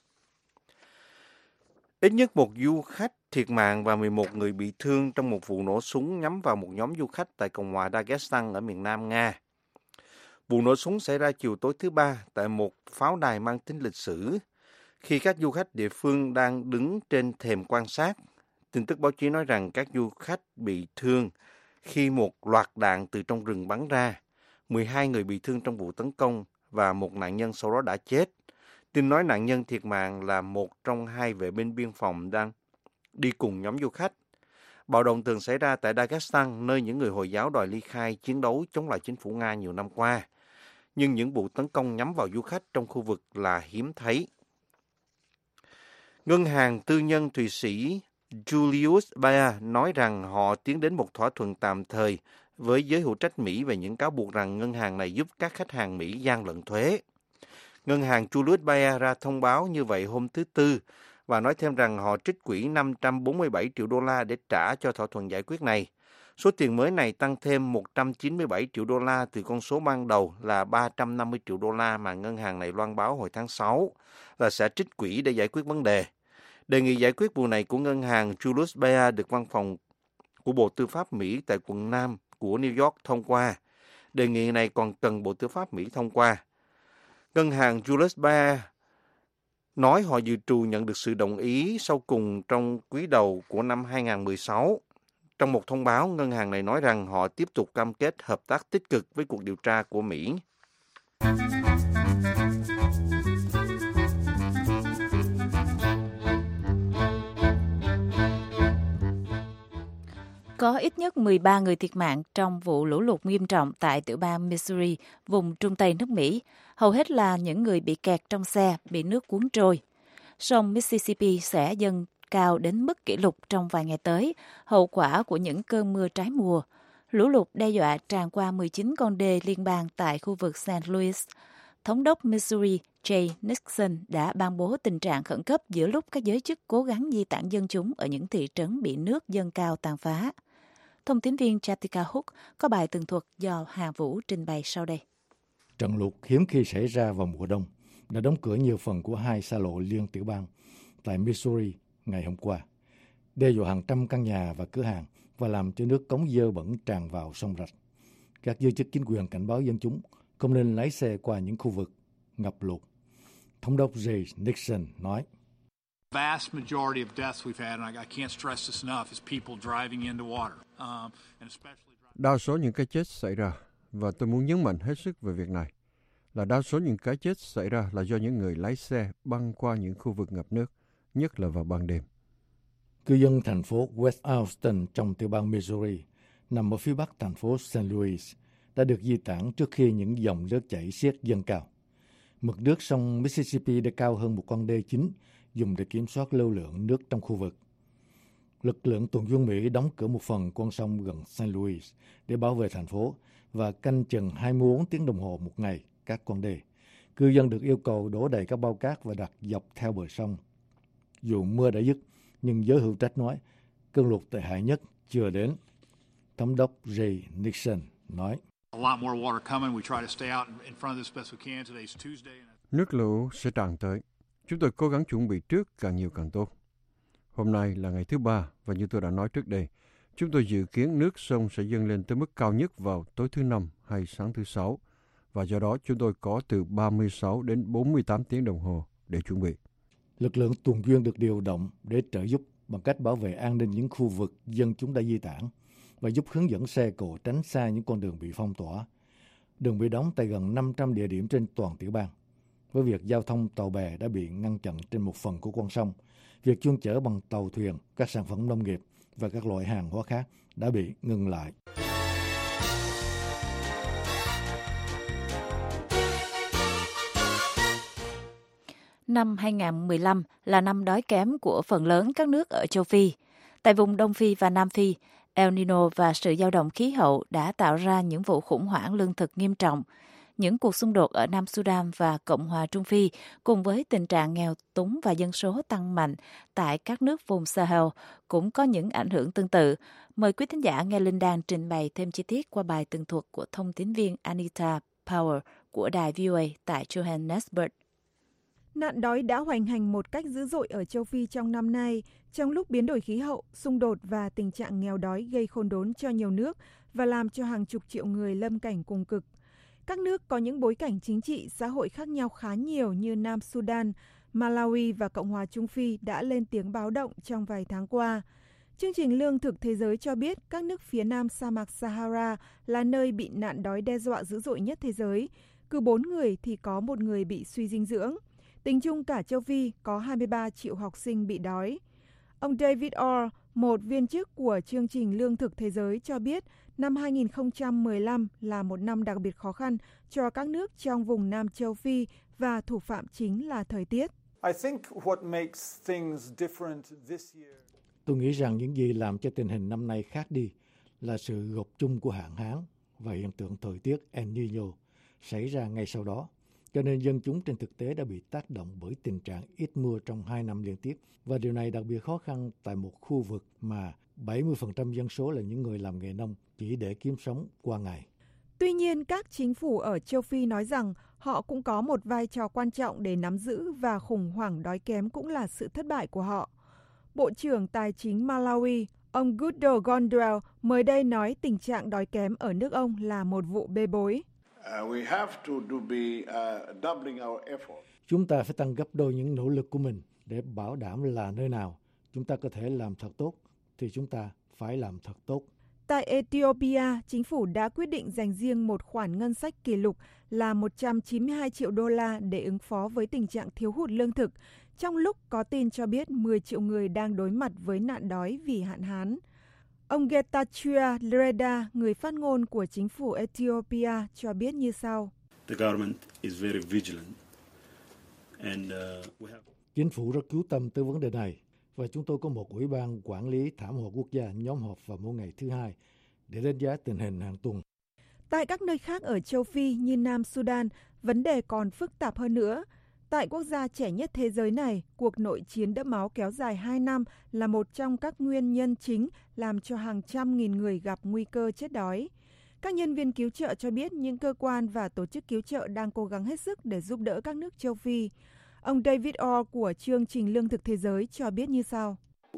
Ít nhất một du khách thiệt mạng và 11 người bị thương trong một vụ nổ súng nhắm vào một nhóm du khách tại Cộng hòa Dagestan ở miền Nam Nga. Vụ nổ súng xảy ra chiều tối thứ Ba tại một pháo đài mang tính lịch sử, khi các du khách địa phương đang đứng trên thềm quan sát. Tin tức báo chí nói rằng các du khách bị thương khi một loạt đạn từ trong rừng bắn ra. 12 người bị thương trong vụ tấn công và một nạn nhân sau đó đã chết. Tin nói nạn nhân thiệt mạng là một trong hai vệ binh biên phòng đang đi cùng nhóm du khách. Bạo động thường xảy ra tại Dagestan, nơi những người Hồi giáo đòi ly khai chiến đấu chống lại chính phủ Nga nhiều năm qua. Nhưng những vụ tấn công nhắm vào du khách trong khu vực là hiếm thấy. Ngân hàng tư nhân Thụy Sĩ Julius Baer nói rằng họ tiến đến một thỏa thuận tạm thời với giới hữu trách Mỹ về những cáo buộc rằng ngân hàng này giúp các khách hàng Mỹ gian lận thuế. Ngân hàng Julius Baer ra thông báo như vậy hôm thứ Tư và nói thêm rằng họ trích quỹ 547 triệu đô la để trả cho thỏa thuận giải quyết này. Số tiền mới này tăng thêm 197 triệu đô la từ con số ban đầu là 350 triệu đô la mà ngân hàng này loan báo hồi tháng 6 là sẽ trích quỹ để giải quyết vấn đề. Đề nghị giải quyết vụ này của ngân hàng Julius Baer được văn phòng của Bộ Tư pháp Mỹ tại quận Nam của New York thông qua. Đề nghị này còn cần Bộ Tư pháp Mỹ thông qua. Ngân hàng Julius Baer nói họ dự trù nhận được sự đồng ý sau cùng trong quý đầu của năm 2016. Trong một thông báo, ngân hàng này nói rằng họ tiếp tục cam kết hợp tác tích cực với cuộc điều tra của Mỹ. Có ít nhất 13 người thiệt mạng trong vụ lũ lụt nghiêm trọng tại tiểu bang Missouri, vùng Trung Tây nước Mỹ. Hầu hết là những người bị kẹt trong xe, bị nước cuốn trôi. Sông Mississippi sẽ dâng cao đến mức kỷ lục trong vài ngày tới, hậu quả của những cơn mưa trái mùa. Lũ lụt đe dọa tràn qua 19 con đê liên bang tại khu vực St. Louis. Thống đốc Missouri Jay Nixon đã ban bố tình trạng khẩn cấp giữa lúc các giới chức cố gắng di tản dân chúng ở những thị trấn bị nước dâng cao tàn phá. Thông tín viên Chatika Hook có bài tường thuật do Hà Vũ trình bày sau đây. Trận lụt hiếm khi xảy ra vào mùa đông, đã đóng cửa nhiều phần của 2 xa lộ liên tiểu bang tại Missouri ngày hôm qua, đe dọa hàng trăm căn nhà và cửa hàng và làm cho nước cống dơ bẩn tràn vào sông rạch. Các giới chức chính quyền cảnh báo dân chúng không nên lái xe qua những khu vực ngập lụt. Thống đốc Jay Nixon nói: Đa số những cái chết xảy ra, và tôi muốn nhấn mạnh hết sức về việc này, là đa số những cái chết xảy ra là do những người lái xe băng qua những khu vực ngập nước, nhất là vào ban đêm. Cư dân thành phố West Austin trong tiểu bang Missouri, nằm ở phía bắc thành phố St. Louis, đã được di tản trước khi những dòng nước chảy xiết dâng cao. Mực nước sông Mississippi đã cao hơn một con đê chính dùng để kiểm soát lưu lượng nước trong khu vực. Lực lượng tuần duyên Mỹ đóng cửa một phần con sông gần St. Louis để bảo vệ thành phố và canh chừng 24 tiếng đồng hồ một ngày các con đê. Cư dân được yêu cầu đổ đầy các bao cát và đặt dọc theo bờ sông. Dù mưa đã dứt, nhưng giới hữu trách nói cơn lụt tệ hại nhất chưa đến. Thống đốc Jay Nixon nói: Nước lũ sẽ tràn tới. Chúng tôi cố gắng chuẩn bị trước càng nhiều càng tốt. Hôm nay là ngày thứ 3 và như tôi đã nói trước đây, chúng tôi dự kiến nước sông sẽ dâng lên tới mức cao nhất vào tối thứ Năm hay sáng thứ Sáu, và do đó chúng tôi có từ 36 đến 48 tiếng đồng hồ để chuẩn bị. Lực lượng tuần duyên được điều động để trợ giúp bằng cách bảo vệ an ninh những khu vực dân chúng đã di tản và giúp hướng dẫn xe cộ tránh xa những con đường bị phong tỏa. Đường bị đóng tại gần 500 địa điểm trên toàn tiểu bang. Với việc giao thông tàu bè đã bị ngăn chặn trên một phần của con sông, việc chuyên chở bằng tàu thuyền, các sản phẩm nông nghiệp và các loại hàng hóa khác đã bị ngừng lại. Năm 2015 là năm đói kém của phần lớn các nước ở châu Phi. Tại vùng Đông Phi và Nam Phi, El Nino và sự dao động khí hậu đã tạo ra những vụ khủng hoảng lương thực nghiêm trọng. Những cuộc xung đột ở Nam Sudan và Cộng hòa Trung Phi cùng với tình trạng nghèo túng và dân số tăng mạnh tại các nước vùng Sahel cũng có những ảnh hưởng tương tự. Mời quý thính giả nghe Linh Đan trình bày thêm chi tiết qua bài tường thuật của thông tín viên Anita Power của đài VOA tại Johannesburg. Nạn đói đã hoành hành một cách dữ dội ở châu Phi trong năm nay, trong lúc biến đổi khí hậu, xung đột và tình trạng nghèo đói gây khốn đốn cho nhiều nước và làm cho hàng chục triệu người lâm cảnh cùng cực. Các nước có những bối cảnh chính trị, xã hội khác nhau khá nhiều như Nam Sudan, Malawi và Cộng hòa Trung Phi đã lên tiếng báo động trong vài tháng qua. Chương trình Lương thực Thế giới cho biết các nước phía nam sa mạc Sahara là nơi bị nạn đói đe dọa dữ dội nhất thế giới. Cứ 4 người thì có 1 người bị suy dinh dưỡng. Tính chung cả châu Phi có 23 triệu học sinh bị đói. Ông David Orr, một viên chức của chương trình Lương thực Thế giới cho biết năm 2015 là một năm đặc biệt khó khăn cho các nước trong vùng Nam châu Phi và thủ phạm chính là thời tiết. Tôi nghĩ rằng những gì làm cho tình hình năm nay khác đi là sự gộp chung của hạn hán và hiện tượng thời tiết El Niño xảy ra ngay sau đó. Cho nên dân chúng trên thực tế đã bị tác động bởi tình trạng ít mưa trong 2 năm liên tiếp. Và điều này đặc biệt khó khăn tại một khu vực mà 70% dân số là những người làm nghề nông chỉ để kiếm sống qua ngày. Tuy nhiên, các chính phủ ở châu Phi nói rằng họ cũng có một vai trò quan trọng để nắm giữ và khủng hoảng đói kém cũng là sự thất bại của họ. Bộ trưởng Tài chính Malawi, ông Guido Gondrell, mới đây nói tình trạng đói kém ở nước ông là một vụ bê bối. Chúng ta phải tăng gấp đôi những nỗ lực của mình để bảo đảm là nơi nào chúng ta có thể làm thật tốt thì chúng ta phải làm thật tốt. Tại Ethiopia, chính phủ đã quyết định dành riêng một khoản ngân sách kỷ lục là 192 triệu đô la để ứng phó với tình trạng thiếu hụt lương thực, trong lúc có tin cho biết 10 triệu người đang đối mặt với nạn đói vì hạn hán. Ông Getachew Reda, người phát ngôn của chính phủ Ethiopia, cho biết như sau. Chính phủ rất chú tâm tới vấn đề này và chúng tôi có một ủy ban quản lý thảm họa quốc gia nhóm họp vào mỗi ngày thứ Hai để đánh giá tình hình hàng tuần. Tại các nơi khác ở châu Phi như Nam Sudan, vấn đề còn phức tạp hơn nữa. Tại quốc gia trẻ nhất thế giới này, cuộc nội chiến đẫm máu kéo dài 2 năm là một trong các nguyên nhân chính làm cho hàng trăm nghìn người gặp nguy cơ chết đói. Các nhân viên cứu trợ cho biết những cơ quan và tổ chức cứu trợ đang cố gắng hết sức để giúp đỡ các nước châu Phi. Ông David Orr của Chương trình Lương thực Thế giới cho biết như sau.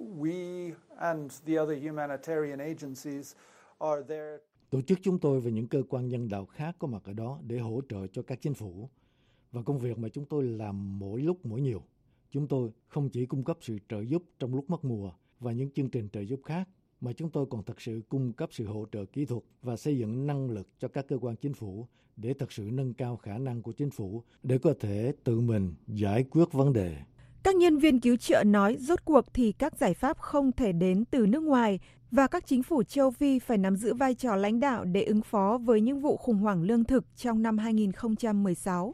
Tổ chức chúng tôi và những cơ quan nhân đạo khác có mặt ở đó để hỗ trợ cho các chính phủ. Và công việc mà chúng tôi làm mỗi lúc mỗi nhiều. Chúng tôi không chỉ cung cấp sự trợ giúp trong lúc mất mùa và những chương trình trợ giúp khác, mà chúng tôi còn thực sự cung cấp sự hỗ trợ kỹ thuật và xây dựng năng lực cho các cơ quan chính phủ để thực sự nâng cao khả năng của chính phủ để có thể tự mình giải quyết vấn đề. Các nhân viên cứu trợ nói rốt cuộc thì các giải pháp không thể đến từ nước ngoài và các chính phủ châu Phi phải nắm giữ vai trò lãnh đạo để ứng phó với những vụ khủng hoảng lương thực trong năm 2016.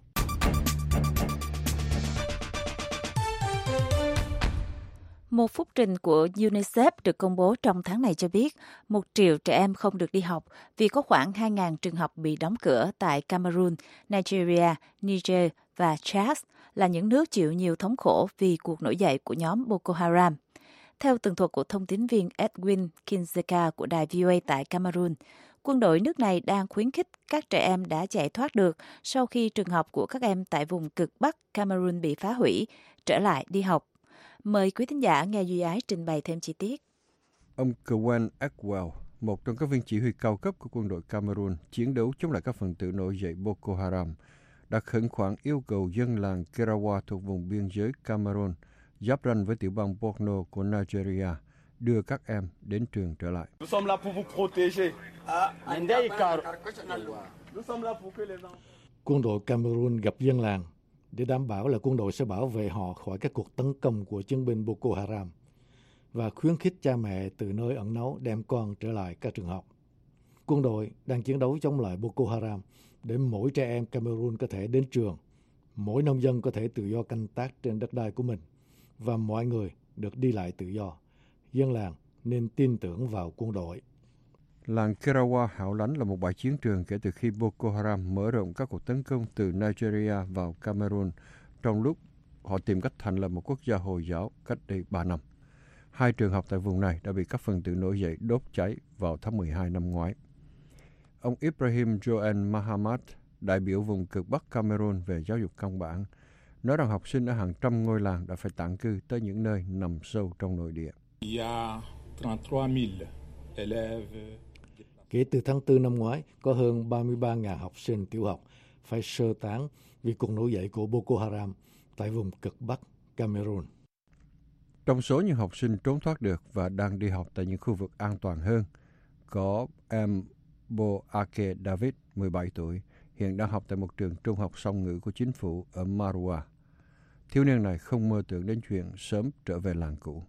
Một phúc trình của UNICEF được công bố trong tháng này cho biết 1 triệu trẻ em không được đi học vì có khoảng 2.000 trường học bị đóng cửa tại Cameroon, Nigeria, Niger và Chad là những nước chịu nhiều thống khổ vì cuộc nổi dậy của nhóm Boko Haram. Theo tường thuật của thông tín viên Edwin Kinzeka của đài VOA tại Cameroon, quân đội nước này đang khuyến khích các trẻ em đã chạy thoát được sau khi trường học của các em tại vùng cực Bắc Cameroon bị phá hủy, trở lại đi học. Mời quý thính giả nghe Duy Ái trình bày thêm chi tiết. Ông Kwan Akwel, một trong các viên chỉ huy cao cấp của quân đội Cameroon chiến đấu chống lại các phần tử nổi dậy Boko Haram, đã khẩn khoản yêu cầu dân làng Kerawa thuộc vùng biên giới Cameroon, giáp ranh với tiểu bang Borno của Nigeria, đưa các em đến trường trở lại. Quân đội Cameroon gặp dân làng để đảm bảo là quân đội sẽ bảo vệ họ khỏi các cuộc tấn công của chiến binh Boko Haram và khuyến khích cha mẹ từ nơi ẩn náu đem con trở lại các trường học. Quân đội đang chiến đấu chống lại Boko Haram để mỗi trẻ em Cameroon có thể đến trường, mỗi nông dân có thể tự do canh tác trên đất đai của mình và mọi người được đi lại tự do. Dân làng nên tin tưởng vào quân đội. Làng Kerawa hẻo lánh là một bãi chiến trường kể từ khi Boko Haram mở rộng các cuộc tấn công từ Nigeria vào Cameroon trong lúc họ tìm cách thành lập một quốc gia Hồi giáo cách đây 3 năm. 2 trường học tại vùng này đã bị các phần tử nổi dậy đốt cháy vào tháng 12 năm ngoái. Ông Ibrahim Joel Mahamat, đại biểu vùng cực Bắc Cameroon về giáo dục căn bản, nói rằng học sinh ở hàng trăm ngôi làng đã phải tản cư tới những nơi nằm sâu trong nội địa. Kể từ tháng 4 năm ngoái, có hơn 33.000 học sinh tiểu học phải sơ tán vì cuộc nổi dậy của Boko Haram tại vùng cực Bắc Cameroon. Trong số những học sinh trốn thoát được và đang đi học tại những khu vực an toàn hơn, có em Boake David, 17 tuổi, hiện đang học tại một trường trung học song ngữ của chính phủ ở Marua. Thiếu niên này không mơ tưởng đến chuyện sớm trở về làng cũ.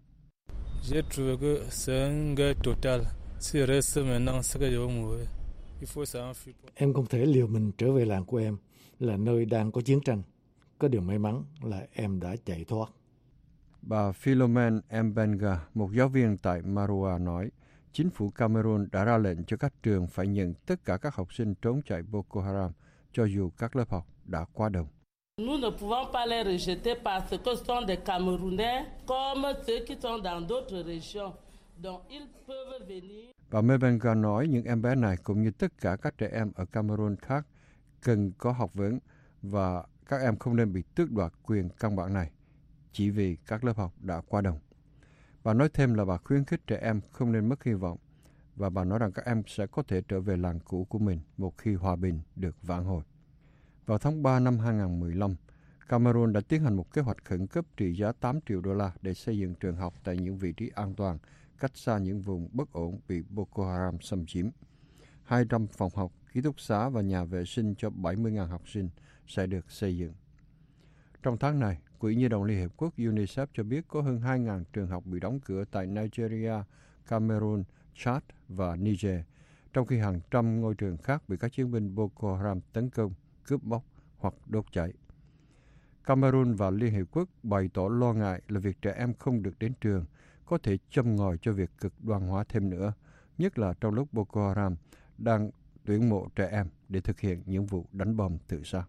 Em không thể liều mình trở về làng của em, là nơi đang có chiến tranh. Có điều may mắn là em đã chạy thoát. Bà Philomen Mbenga, một giáo viên tại Marua nói, chính phủ Cameroon đã ra lệnh cho các trường phải nhận tất cả các học sinh trốn chạy Boko Haram, cho dù các lớp học đã quá đông. Nous ne pouvons pas les rejeter parce que ce sont des Camerounais comme ceux qui sont dans d'autres régions. Donc ils peuvent venir. Bà Mbenga nói những em bé này cũng như tất cả các trẻ em ở Cameroon khác cần có học vấn và các em không nên bị tước đoạt quyền căn bản này chỉ vì các lớp học đã quá đông. Bà nói thêm là bà khuyến khích trẻ em không nên mất hy vọng và bà nói rằng các em sẽ có thể trở về làng cũ của mình một khi hòa bình được vãn hồi. Vào tháng 3 năm 2015, Cameroon đã tiến hành một kế hoạch khẩn cấp trị giá 8 triệu đô la để xây dựng trường học tại những vị trí an toàn, cách xa những vùng bất ổn bị Boko Haram xâm chiếm. 200 phòng học, ký túc xá và nhà vệ sinh cho 70.000 học sinh sẽ được xây dựng. Trong tháng này, Quỹ Nhi đồng Liên Hiệp Quốc UNICEF cho biết có hơn 2.000 trường học bị đóng cửa tại Nigeria, Cameroon, Chad và Niger, trong khi hàng trăm ngôi trường khác bị các chiến binh Boko Haram tấn công, cướp bóc hoặc đốt cháy. Cameroon và Liên Hiệp Quốc bày tỏ lo ngại là việc trẻ em không được đến trường có thể châm ngòi cho việc cực đoan hóa thêm nữa, nhất là trong lúc Boko Haram đang tuyển mộ trẻ em để thực hiện những vụ đánh bom tự sát.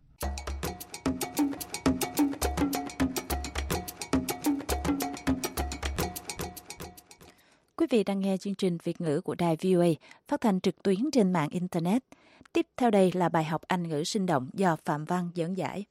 Quý vị đang nghe chương trình Việt ngữ của Đài VOA, phát thanh trực tuyến trên mạng Internet. Tiếp theo đây là bài học Anh ngữ sinh động do Phạm Văn dẫn giải.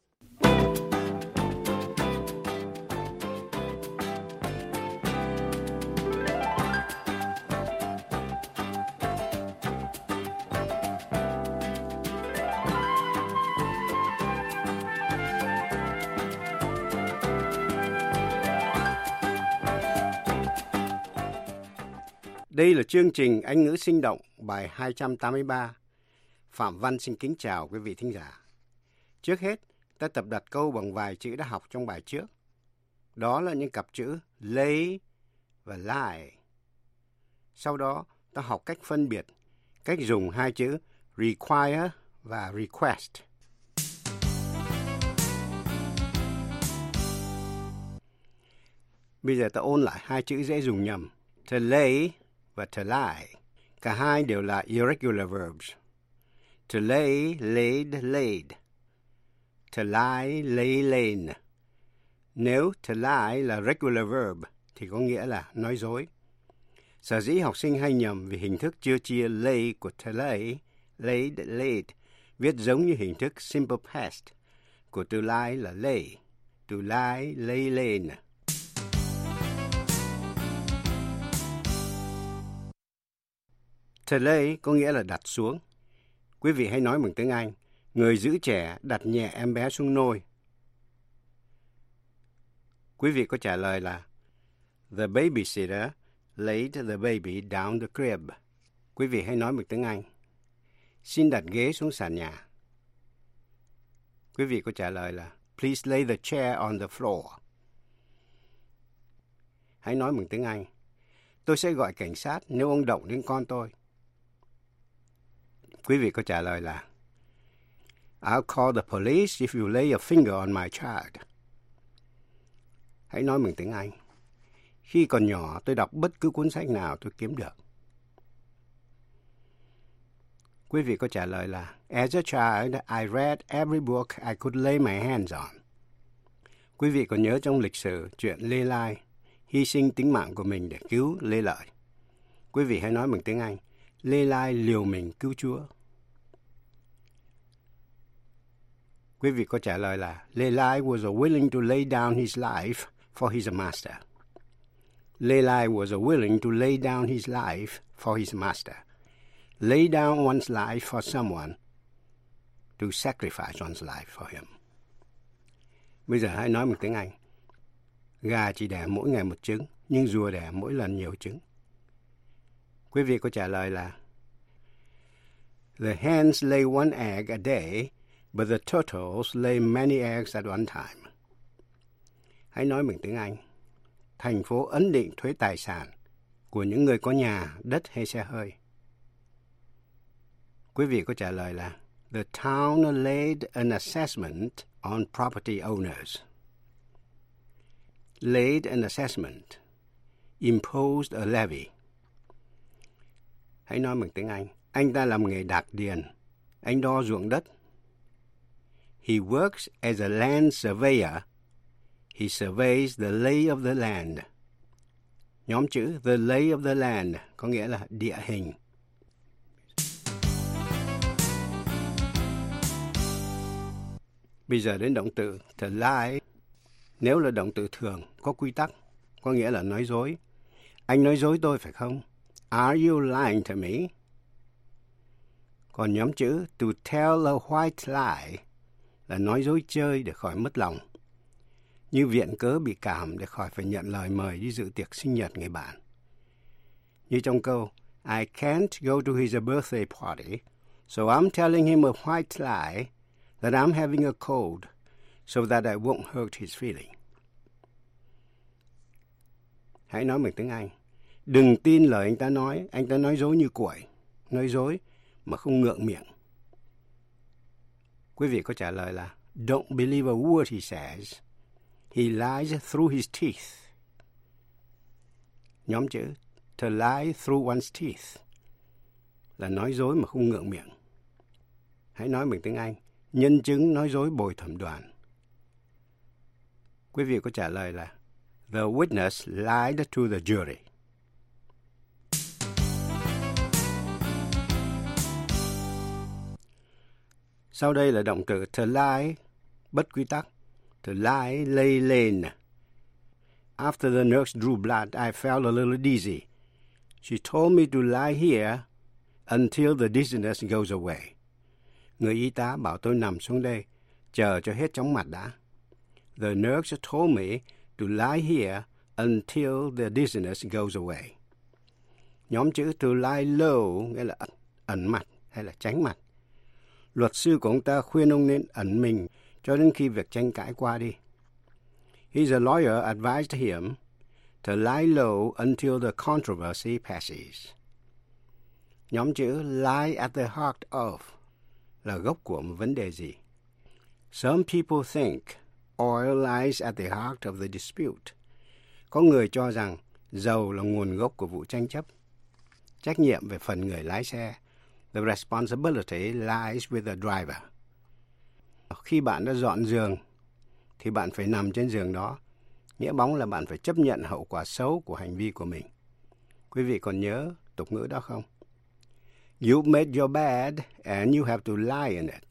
Đây là chương trình Anh ngữ sinh động bài 283. Phạm Văn xin kính chào quý vị thính giả. Trước hết, ta tập đặt câu bằng vài chữ đã học trong bài trước. Đó là những cặp chữ lay và lie. Sau đó, ta học cách phân biệt, cách dùng hai chữ require và request. Bây giờ ta ôn lại hai chữ dễ dùng nhầm. To lay và to lie. Cả hai đều là irregular verbs. To lay, laid, laid. To lie, lay, lain. Nếu to lie là regular verb thì có nghĩa là nói dối. Sở dĩ học sinh hay nhầm vì hình thức chưa chia lay của to lay, laid, laid viết giống như hình thức simple past của to lie là lay. To lie, lay, lain. To lay có nghĩa là đặt xuống. Quý vị hãy nói bằng tiếng Anh. Người giữ trẻ đặt nhẹ em bé xuống nôi. Quý vị có trả lời là The babysitter laid the baby down the crib. Quý vị hãy nói bằng tiếng Anh. Xin đặt ghế xuống sàn nhà. Quý vị có trả lời là Please lay the chair on the floor. Hãy nói bằng tiếng Anh. Tôi sẽ gọi cảnh sát nếu ông động đến con tôi. Quý vị có trả lời là I'll call the police if you lay a finger on my child. Hãy nói bằng tiếng Anh. Khi còn nhỏ, tôi đọc bất cứ cuốn sách nào tôi kiếm được. Quý vị có trả lời là As a child, I read every book I could lay my hands on. Quý vị còn nhớ trong lịch sử chuyện Lê Lai hy sinh tính mạng của mình để cứu Lê Lợi. Quý vị hãy nói bằng tiếng Anh. Lê Lai liều mình cứu Chúa. Quý vị có trả lời là Lê Lai was willing to lay down his life for his master. Lê Lai was willing to lay down his life for his master. Lay down one's life for someone, to sacrifice one's life for him. Bây giờ hãy nói bằng tiếng Anh. Gà chỉ đẻ mỗi ngày một trứng, nhưng rùa đẻ mỗi lần nhiều trứng. Quý vị có trả lời là The hens lay one egg a day, but the turtles lay many eggs at one time. Hãy nói bằng tiếng Anh. Thành phố ấn định thuế tài sản của những người có nhà, đất hay xe hơi. Quý vị có trả lời là The town laid an assessment on property owners. Laid an assessment. Imposed a levy. Hãy nói bằng tiếng Anh. Anh ta làm nghề đạc điền. Anh đo ruộng đất. He works as a land surveyor. He surveys the lay of the land. Nhóm chữ the lay of the land có nghĩa là địa hình. Bây giờ đến động từ to lie. Nếu là động từ thường, có quy tắc, có nghĩa là nói dối. Anh nói dối tôi phải không? Are you lying to me? Còn nhóm chữ to tell a white lie là nói dối chơi để khỏi mất lòng. Như viện cớ bị cảm để khỏi phải nhận lời mời đi dự tiệc sinh nhật người bạn. Như trong câu I can't go to his birthday party, so I'm telling him a white lie that I'm having a cold so that I won't hurt his feeling. Hãy nói bằng tiếng Anh. Đừng tin lời anh ta nói dối như cuội, nói dối mà không ngượng miệng. Quý vị có trả lời là Don't believe a word he says. He lies through his teeth. Nhóm chữ to lie through one's teeth là nói dối mà không ngượng miệng. Hãy nói bằng tiếng Anh. Nhân chứng nói dối bồi thẩm đoàn. Quý vị có trả lời là The witness lied to the jury. Sau đây là động từ to lie, bất quy tắc. To lie, lay lên. After the nurse drew blood, I felt a little dizzy. She told me to lie here until the dizziness goes away. Người y tá bảo tôi nằm xuống đây, chờ cho hết chóng mặt đã. The nurse told me to lie here until the dizziness goes away. Nhóm chữ to lie low nghĩa là ẩn mặt hay là tránh mặt. Luật sư của ông ta khuyên ông nên ẩn mình cho đến khi việc tranh cãi qua đi. His lawyer advised him to lie low until the controversy passes. Nhóm chữ lie at the heart of là gốc của một vấn đề gì. Some people think oil lies at the heart of the dispute. Có người cho rằng dầu là nguồn gốc của vụ tranh chấp. Trách nhiệm về phần người lái xe. The responsibility lies with the driver. Khi bạn đã dọn giường, thì bạn phải nằm trên giường đó. Nghĩa bóng là bạn phải chấp nhận hậu quả xấu của hành vi của mình. Quý vị còn nhớ tục ngữ đó không? You made your bed and you have to lie in it.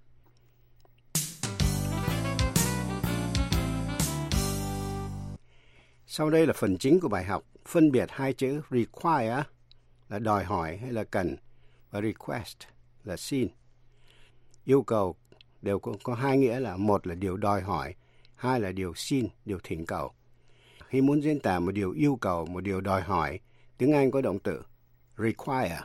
Sau đây là phần chính của bài học, phân biệt hai chữ require là đòi hỏi hay là cần và request là xin. Yêu cầu đều có hai nghĩa là một là điều đòi hỏi, hai là điều xin, điều thỉnh cầu. Khi muốn diễn tả một điều yêu cầu, một điều đòi hỏi, tiếng Anh có động từ require.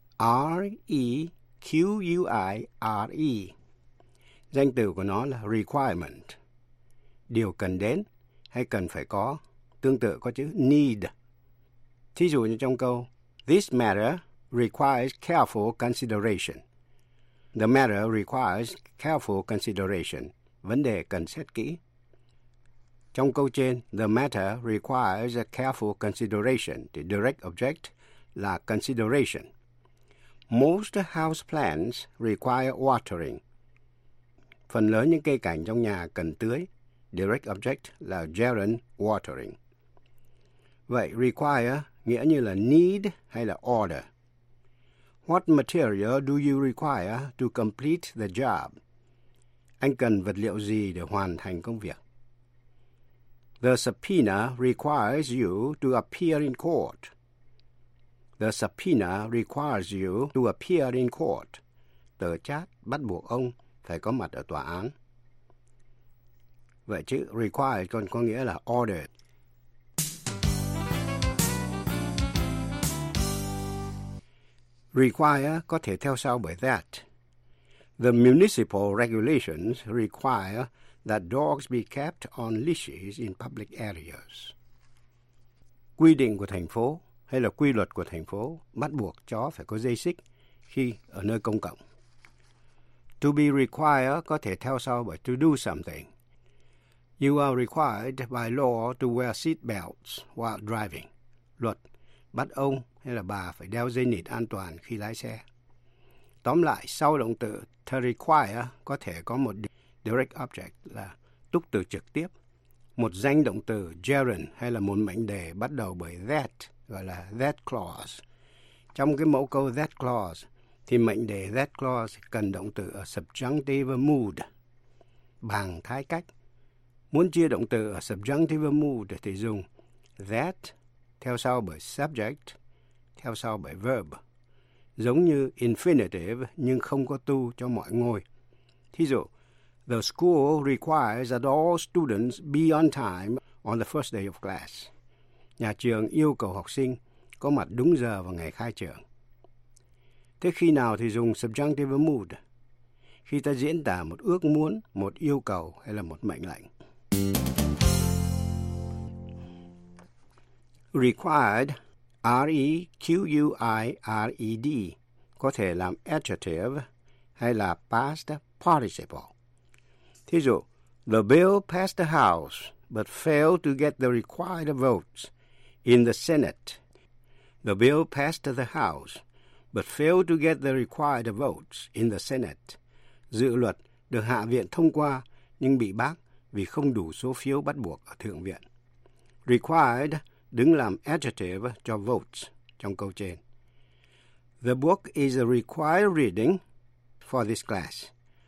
R-E-Q-U-I-R-E. Danh từ của nó là requirement. Điều cần đến hay cần phải có. Tương tự có chữ need. Thí dụ như trong câu This matter requires careful consideration. The matter requires careful consideration. Vấn đề cần xét kỹ. Trong câu trên, the matter requires a careful consideration. The direct object là consideration. Most house plants require watering. Phần lớn những cây cảnh trong nhà cần tưới. Direct object là gerund watering. Vậy require nghĩa như là need hay là order. What material do you require to complete the job? Anh cần vật liệu gì để hoàn thành công việc? The subpoena requires you to appear in court. The subpoena requires you to appear in court. Tờ chát bắt buộc ông phải có mặt ở tòa án. Vậy chữ require còn có nghĩa là order. Require có thể theo sau bởi that. The municipal regulations require that dogs be kept on leashes in public areas. Quy định của thành phố hay là quy luật của thành phố bắt buộc chó phải có dây xích khi ở nơi công cộng. To be required có thể theo sau bởi to do something. You are required by law to wear seat belts while driving. Luật bắt ông hay là bà phải đeo dây nịt an toàn khi lái xe. Tóm lại, sau động từ to require có thể có một direct object là túc từ trực tiếp, một danh động từ gerund hay là một mệnh đề bắt đầu bởi that, gọi là that clause. Trong cái mẫu câu that clause thì mệnh đề that clause cần động từ ở subjunctive mood, bằng thái cách. Muốn chia động từ ở subjunctive mood thì dùng that theo sau bởi subject, theo sau bởi verb. Giống như infinitive nhưng không có to cho mọi ngôi. Thí dụ, the school requires that all students be on time on the first day of class. Nhà trường yêu cầu học sinh có mặt đúng giờ vào ngày khai trường. Thế khi nào thì dùng subjunctive mood? Khi ta diễn tả một ước muốn, một yêu cầu hay là một mệnh lệnh. Required, R-E-Q-U-I-R-E-D, có thể làm adjective hay là past participle. Thí dụ, the bill passed the House but failed to get the required votes in the Senate. The bill passed the House but failed to get the required votes in the Senate. Dự luật được Hạ viện thông qua nhưng bị bác vì không đủ số phiếu bắt buộc ở Thượng viện. Required đứng làm adjective cho votes trong câu trên. The book is a required reading for this class.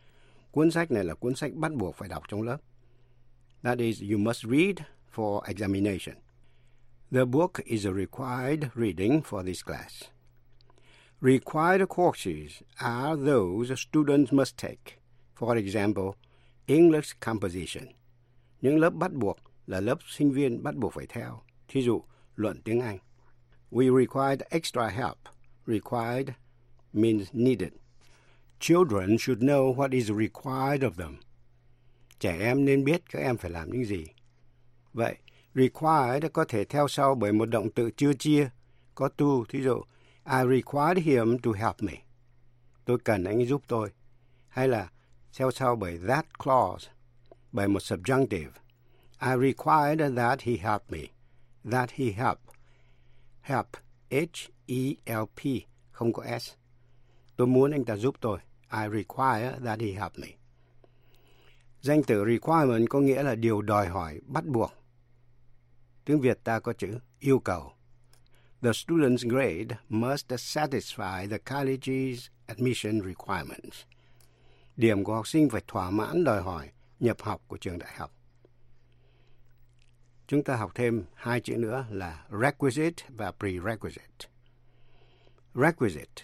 Cuốn sách này là cuốn sách bắt buộc phải đọc trong lớp. That is, you must read for examination. The book is a required reading for this class. Required courses are those students must take. For example, English composition. Những lớp bắt buộc là lớp sinh viên bắt buộc phải theo. Thí dụ, luận tiếng Anh. We required extra help. Required means needed. Children should know what is required of them. Trẻ em nên biết các em phải làm những gì. Vậy, required có thể theo sau bởi một động từ chưa chia, có to, thí dụ, I required him to help me. Tôi cần anh giúp tôi. Hay là theo sau bởi that clause, bởi một subjunctive. I required that he help me. That he help. Help, H-E-L-P, không có S. Tôi muốn anh ta giúp tôi. I require that he help me. Danh từ requirement có nghĩa là điều đòi hỏi, bắt buộc. Tiếng Việt ta có chữ yêu cầu. The student's grade must satisfy the college's admission requirements. Điểm của học sinh phải thỏa mãn đòi hỏi nhập học của trường đại học. Chúng ta học thêm hai chữ nữa là requisite và prerequisite. Requisite,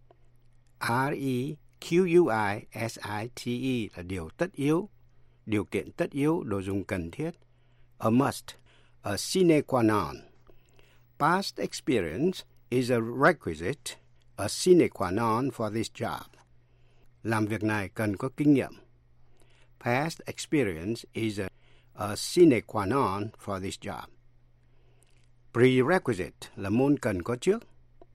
R-E-Q-U-I-S-I-T-E là điều tất yếu, điều kiện tất yếu, đồ dùng cần thiết. A must, a sine qua non. Past experience is a requisite, a sine qua non for this job. Làm việc này cần có kinh nghiệm. Past experience is a sine qua non for this job. Prerequisite là môn cần có trước.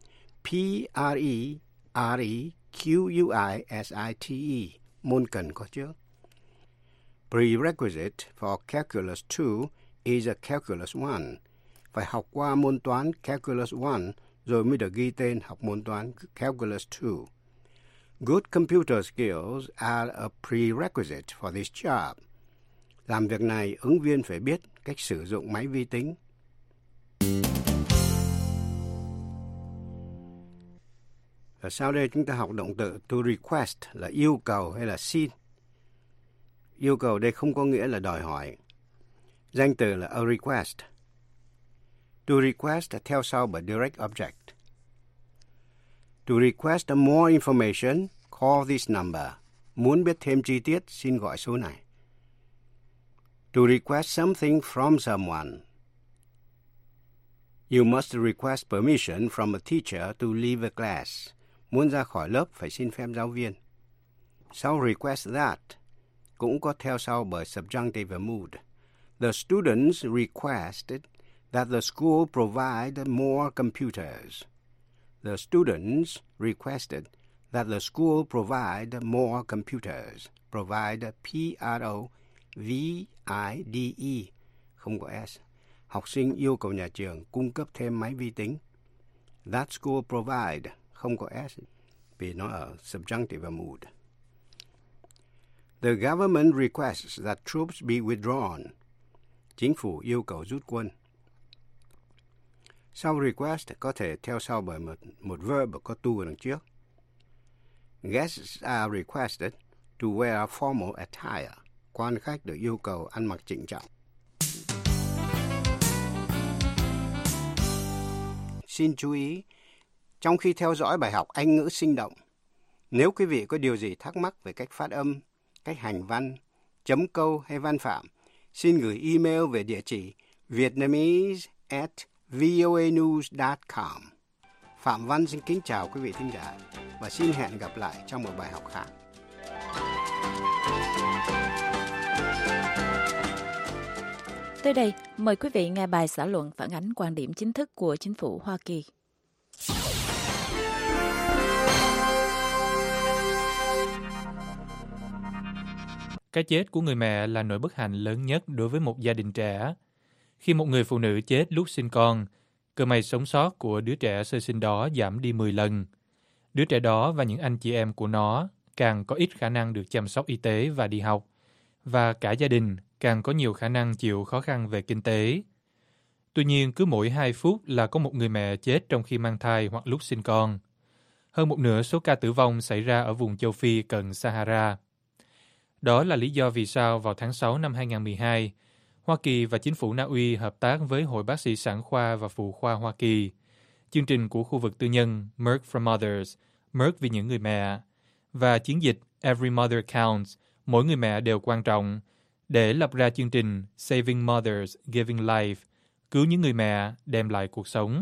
P-R-E-R-E-Q-U-I-S-I-T-E, môn cần có trước. Prerequisite for Calculus 2 is a Calculus 1. Phải học qua môn toán Calculus 1 rồi mới được ghi tên học môn toán Calculus 2. Good computer skills are a prerequisite for this job. Làm việc này, ứng viên phải biết cách sử dụng máy vi tính. Và sau đây chúng ta học động từ to request là yêu cầu hay là xin. Yêu cầu đây không có nghĩa là đòi hỏi. Danh từ là a request. To request theo sau bởi direct object. To request more information, call this number. Muốn biết thêm chi tiết, xin gọi số này. To request something from someone. You must request permission from a teacher to leave a class. Muốn ra khỏi lớp phải xin phép giáo viên. Sau request that cũng có theo sau bởi subjunctive mood. The students requested that the school provide more computers. The students requested that the school provide more computers. Provide, P-R-O-V-I-D-E, không có S. Học sinh yêu cầu nhà trường cung cấp thêm máy vi tính. That school provide, không có S, vì nó ở subjunctive mood. The government requests that troops be withdrawn. Chính phủ yêu cầu rút quân. Sau request có thể theo sau bởi một verb có to ở đằng trước. Guests are requested to wear formal attire. Quan khách được yêu cầu ăn mặc trịnh trọng. Xin chú ý, trong khi theo dõi bài học Anh ngữ sinh động, nếu quý vị có điều gì thắc mắc về cách phát âm, cách hành văn, chấm câu hay văn phạm, xin gửi email về địa chỉ vietnamese@voanews.com. Phạm Văn xin kính chào quý vị thính giả và xin hẹn gặp lại trong một bài học khác. Tới đây, mời quý vị nghe bài xã luận phản ánh quan điểm chính thức của chính phủ Hoa Kỳ. Cái chết của người mẹ là nỗi bất hạnh lớn nhất đối với một gia đình trẻ. Khi một người phụ nữ chết lúc sinh con, cơ may sống sót của đứa trẻ sơ sinh đó giảm đi 10 lần. Đứa trẻ đó và những anh chị em của nó càng có ít khả năng được chăm sóc y tế và đi học, và cả gia đình càng có nhiều khả năng chịu khó khăn về kinh tế. Tuy nhiên, cứ mỗi 2 phút là có một người mẹ chết trong khi mang thai hoặc lúc sinh con. Hơn một nửa số ca tử vong xảy ra ở vùng châu Phi cận Sahara. Đó là lý do vì sao vào tháng 6 năm 2012, Hoa Kỳ và chính phủ Na Uy hợp tác với Hội Bác sĩ Sản khoa và Phụ khoa Hoa Kỳ, chương trình của khu vực tư nhân Merck for Mothers, Merck vì những người mẹ, và chiến dịch Every Mother Counts, mỗi người mẹ đều quan trọng, để lập ra chương trình Saving Mothers, Giving Life, cứu những người mẹ, đem lại cuộc sống.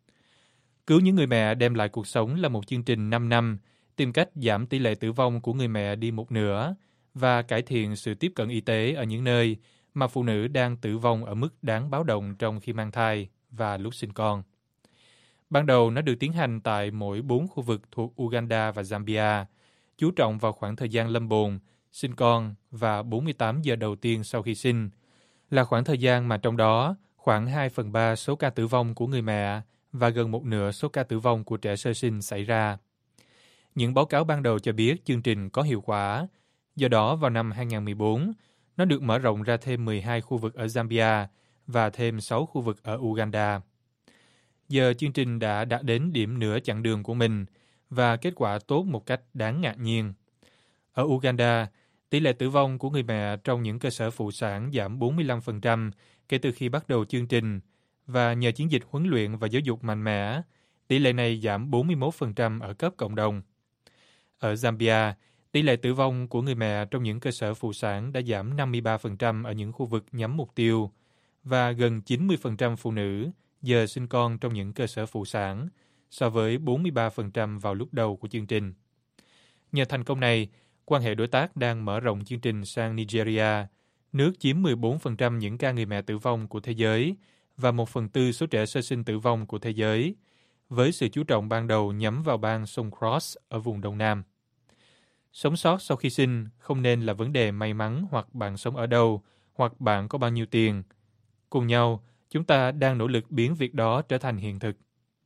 Cứu những người mẹ đem lại cuộc sống là một chương trình 5 năm, tìm cách giảm tỷ lệ tử vong của người mẹ đi một nửa và cải thiện sự tiếp cận y tế ở những nơi mà phụ nữ đang tử vong ở mức đáng báo động trong khi mang thai và lúc sinh con. Ban đầu nó được tiến hành tại mỗi 4 khu vực thuộc Uganda và Zambia, chú trọng vào khoảng thời gian lâm bồn, sinh con và 48 giờ đầu tiên sau khi sinh, là khoảng thời gian mà trong đó khoảng 2/3 số ca tử vong của người mẹ và gần một nửa số ca tử vong của trẻ sơ sinh xảy ra. Những báo cáo ban đầu cho biết chương trình có hiệu quả, do đó vào năm 2014, nó được mở rộng ra thêm 12 khu vực ở Zambia và thêm 6 khu vực ở Uganda. Giờ chương trình đã đạt đến điểm nửa chặng đường của mình và kết quả tốt một cách đáng ngạc nhiên. Ở Uganda, tỷ lệ tử vong của người mẹ trong những cơ sở phụ sản giảm 45% kể từ khi bắt đầu chương trình, và nhờ chiến dịch huấn luyện và giáo dục mạnh mẽ, tỷ lệ này giảm 41% ở cấp cộng đồng. Ở Zambia, tỷ lệ tử vong của người mẹ trong những cơ sở phụ sản đã giảm 53% ở những khu vực nhắm mục tiêu, và gần 90% phụ nữ giờ sinh con trong những cơ sở phụ sản, so với 43% vào lúc đầu của chương trình. Nhờ thành công này, quan hệ đối tác đang mở rộng chương trình sang Nigeria, nước chiếm 14% những ca người mẹ tử vong của thế giới và 1/4 số trẻ sơ sinh tử vong của thế giới, với sự chú trọng ban đầu nhắm vào bang sông Cross ở vùng Đông Nam. Sống sót sau khi sinh không nên là vấn đề may mắn hoặc bạn sống ở đâu, hoặc bạn có bao nhiêu tiền. Cùng nhau, chúng ta đang nỗ lực biến việc đó trở thành hiện thực.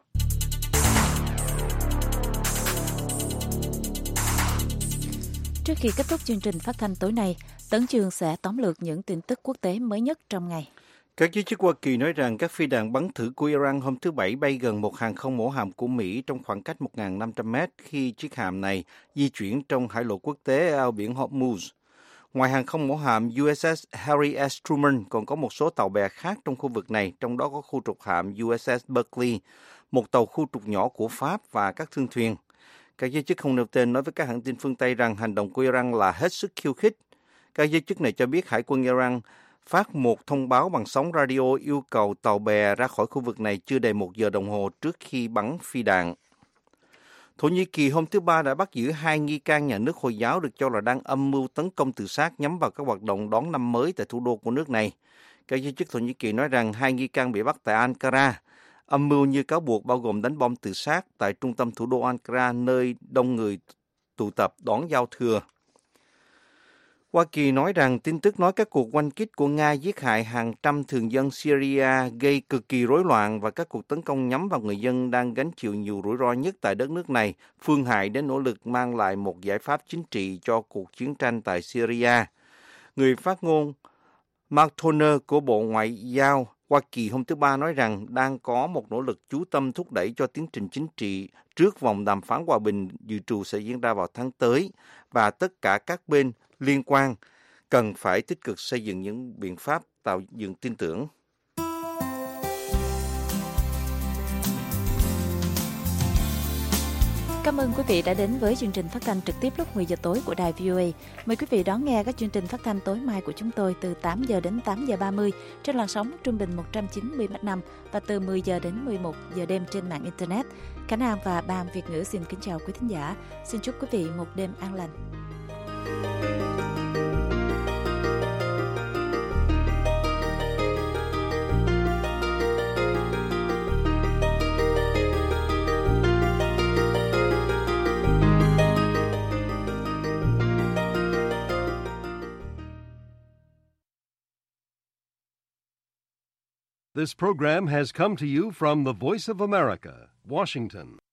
Trước khi kết thúc chương trình phát thanh tối nay, Tấn Chương sẽ tóm lược những tin tức quốc tế mới nhất trong ngày. Các giới chức Hoa Kỳ nói rằng các phi đạn bắn thử của Iran hôm thứ Bảy bay gần một hàng không mẫu hạm của Mỹ trong khoảng cách 1.500 mét khi chiếc hạm này di chuyển trong hải lộ quốc tế ở eo biển Hormuz. Ngoài hàng không mẫu hạm USS Harry S. Truman, còn có một số tàu bè khác trong khu vực này, trong đó có khu trục hạm USS Berkeley, một tàu khu trục nhỏ của Pháp và các thương thuyền. Các giới chức không nêu tên nói với các hãng tin phương Tây rằng hành động của Iran là hết sức khiêu khích. Các giới chức này cho biết Hải quân Iran phát một thông báo bằng sóng radio yêu cầu tàu bè ra khỏi khu vực này chưa đầy 1 giờ đồng hồ trước khi bắn phi đạn. Thổ Nhĩ Kỳ hôm thứ Ba đã bắt giữ 2 nghi can nhà nước Hồi giáo được cho là đang âm mưu tấn công tự sát nhắm vào các hoạt động đón năm mới tại thủ đô của nước này. Các giới chức Thổ Nhĩ Kỳ nói rằng 2 nghi can bị bắt tại Ankara. Âm mưu như cáo buộc bao gồm đánh bom tự sát tại trung tâm thủ đô Ankara, nơi đông người tụ tập đón giao thừa. Hoa Kỳ nói rằng tin tức nói các cuộc oanh kích của Nga giết hại hàng trăm thường dân Syria gây cực kỳ rối loạn và các cuộc tấn công nhắm vào người dân đang gánh chịu nhiều rủi ro nhất tại đất nước này, phương hại đến nỗ lực mang lại một giải pháp chính trị cho cuộc chiến tranh tại Syria. Người phát ngôn Mark Toner của Bộ Ngoại giao Hoa Kỳ hôm thứ Ba nói rằng đang có một nỗ lực chú tâm thúc đẩy cho tiến trình chính trị trước vòng đàm phán hòa bình dự trù sẽ diễn ra vào tháng tới, và tất cả các bên liên quan cần phải tích cực xây dựng những biện pháp tạo dựng tin tưởng. Cảm ơn quý vị đã đến với chương trình phát thanh trực tiếp lúc 10 giờ tối của đài VOA. Mời quý vị đón nghe các chương trình phát thanh tối mai của chúng tôi từ 8 giờ đến 8 giờ 30 trên làn sóng trung bình 190 m/năm và từ 10 giờ đến 11 giờ đêm trên mạng Internet. Khánh An và Ban Việt ngữ xin kính chào quý thính giả. Xin chúc quý vị một đêm an lành. This program has come to you from the Voice of America, Washington.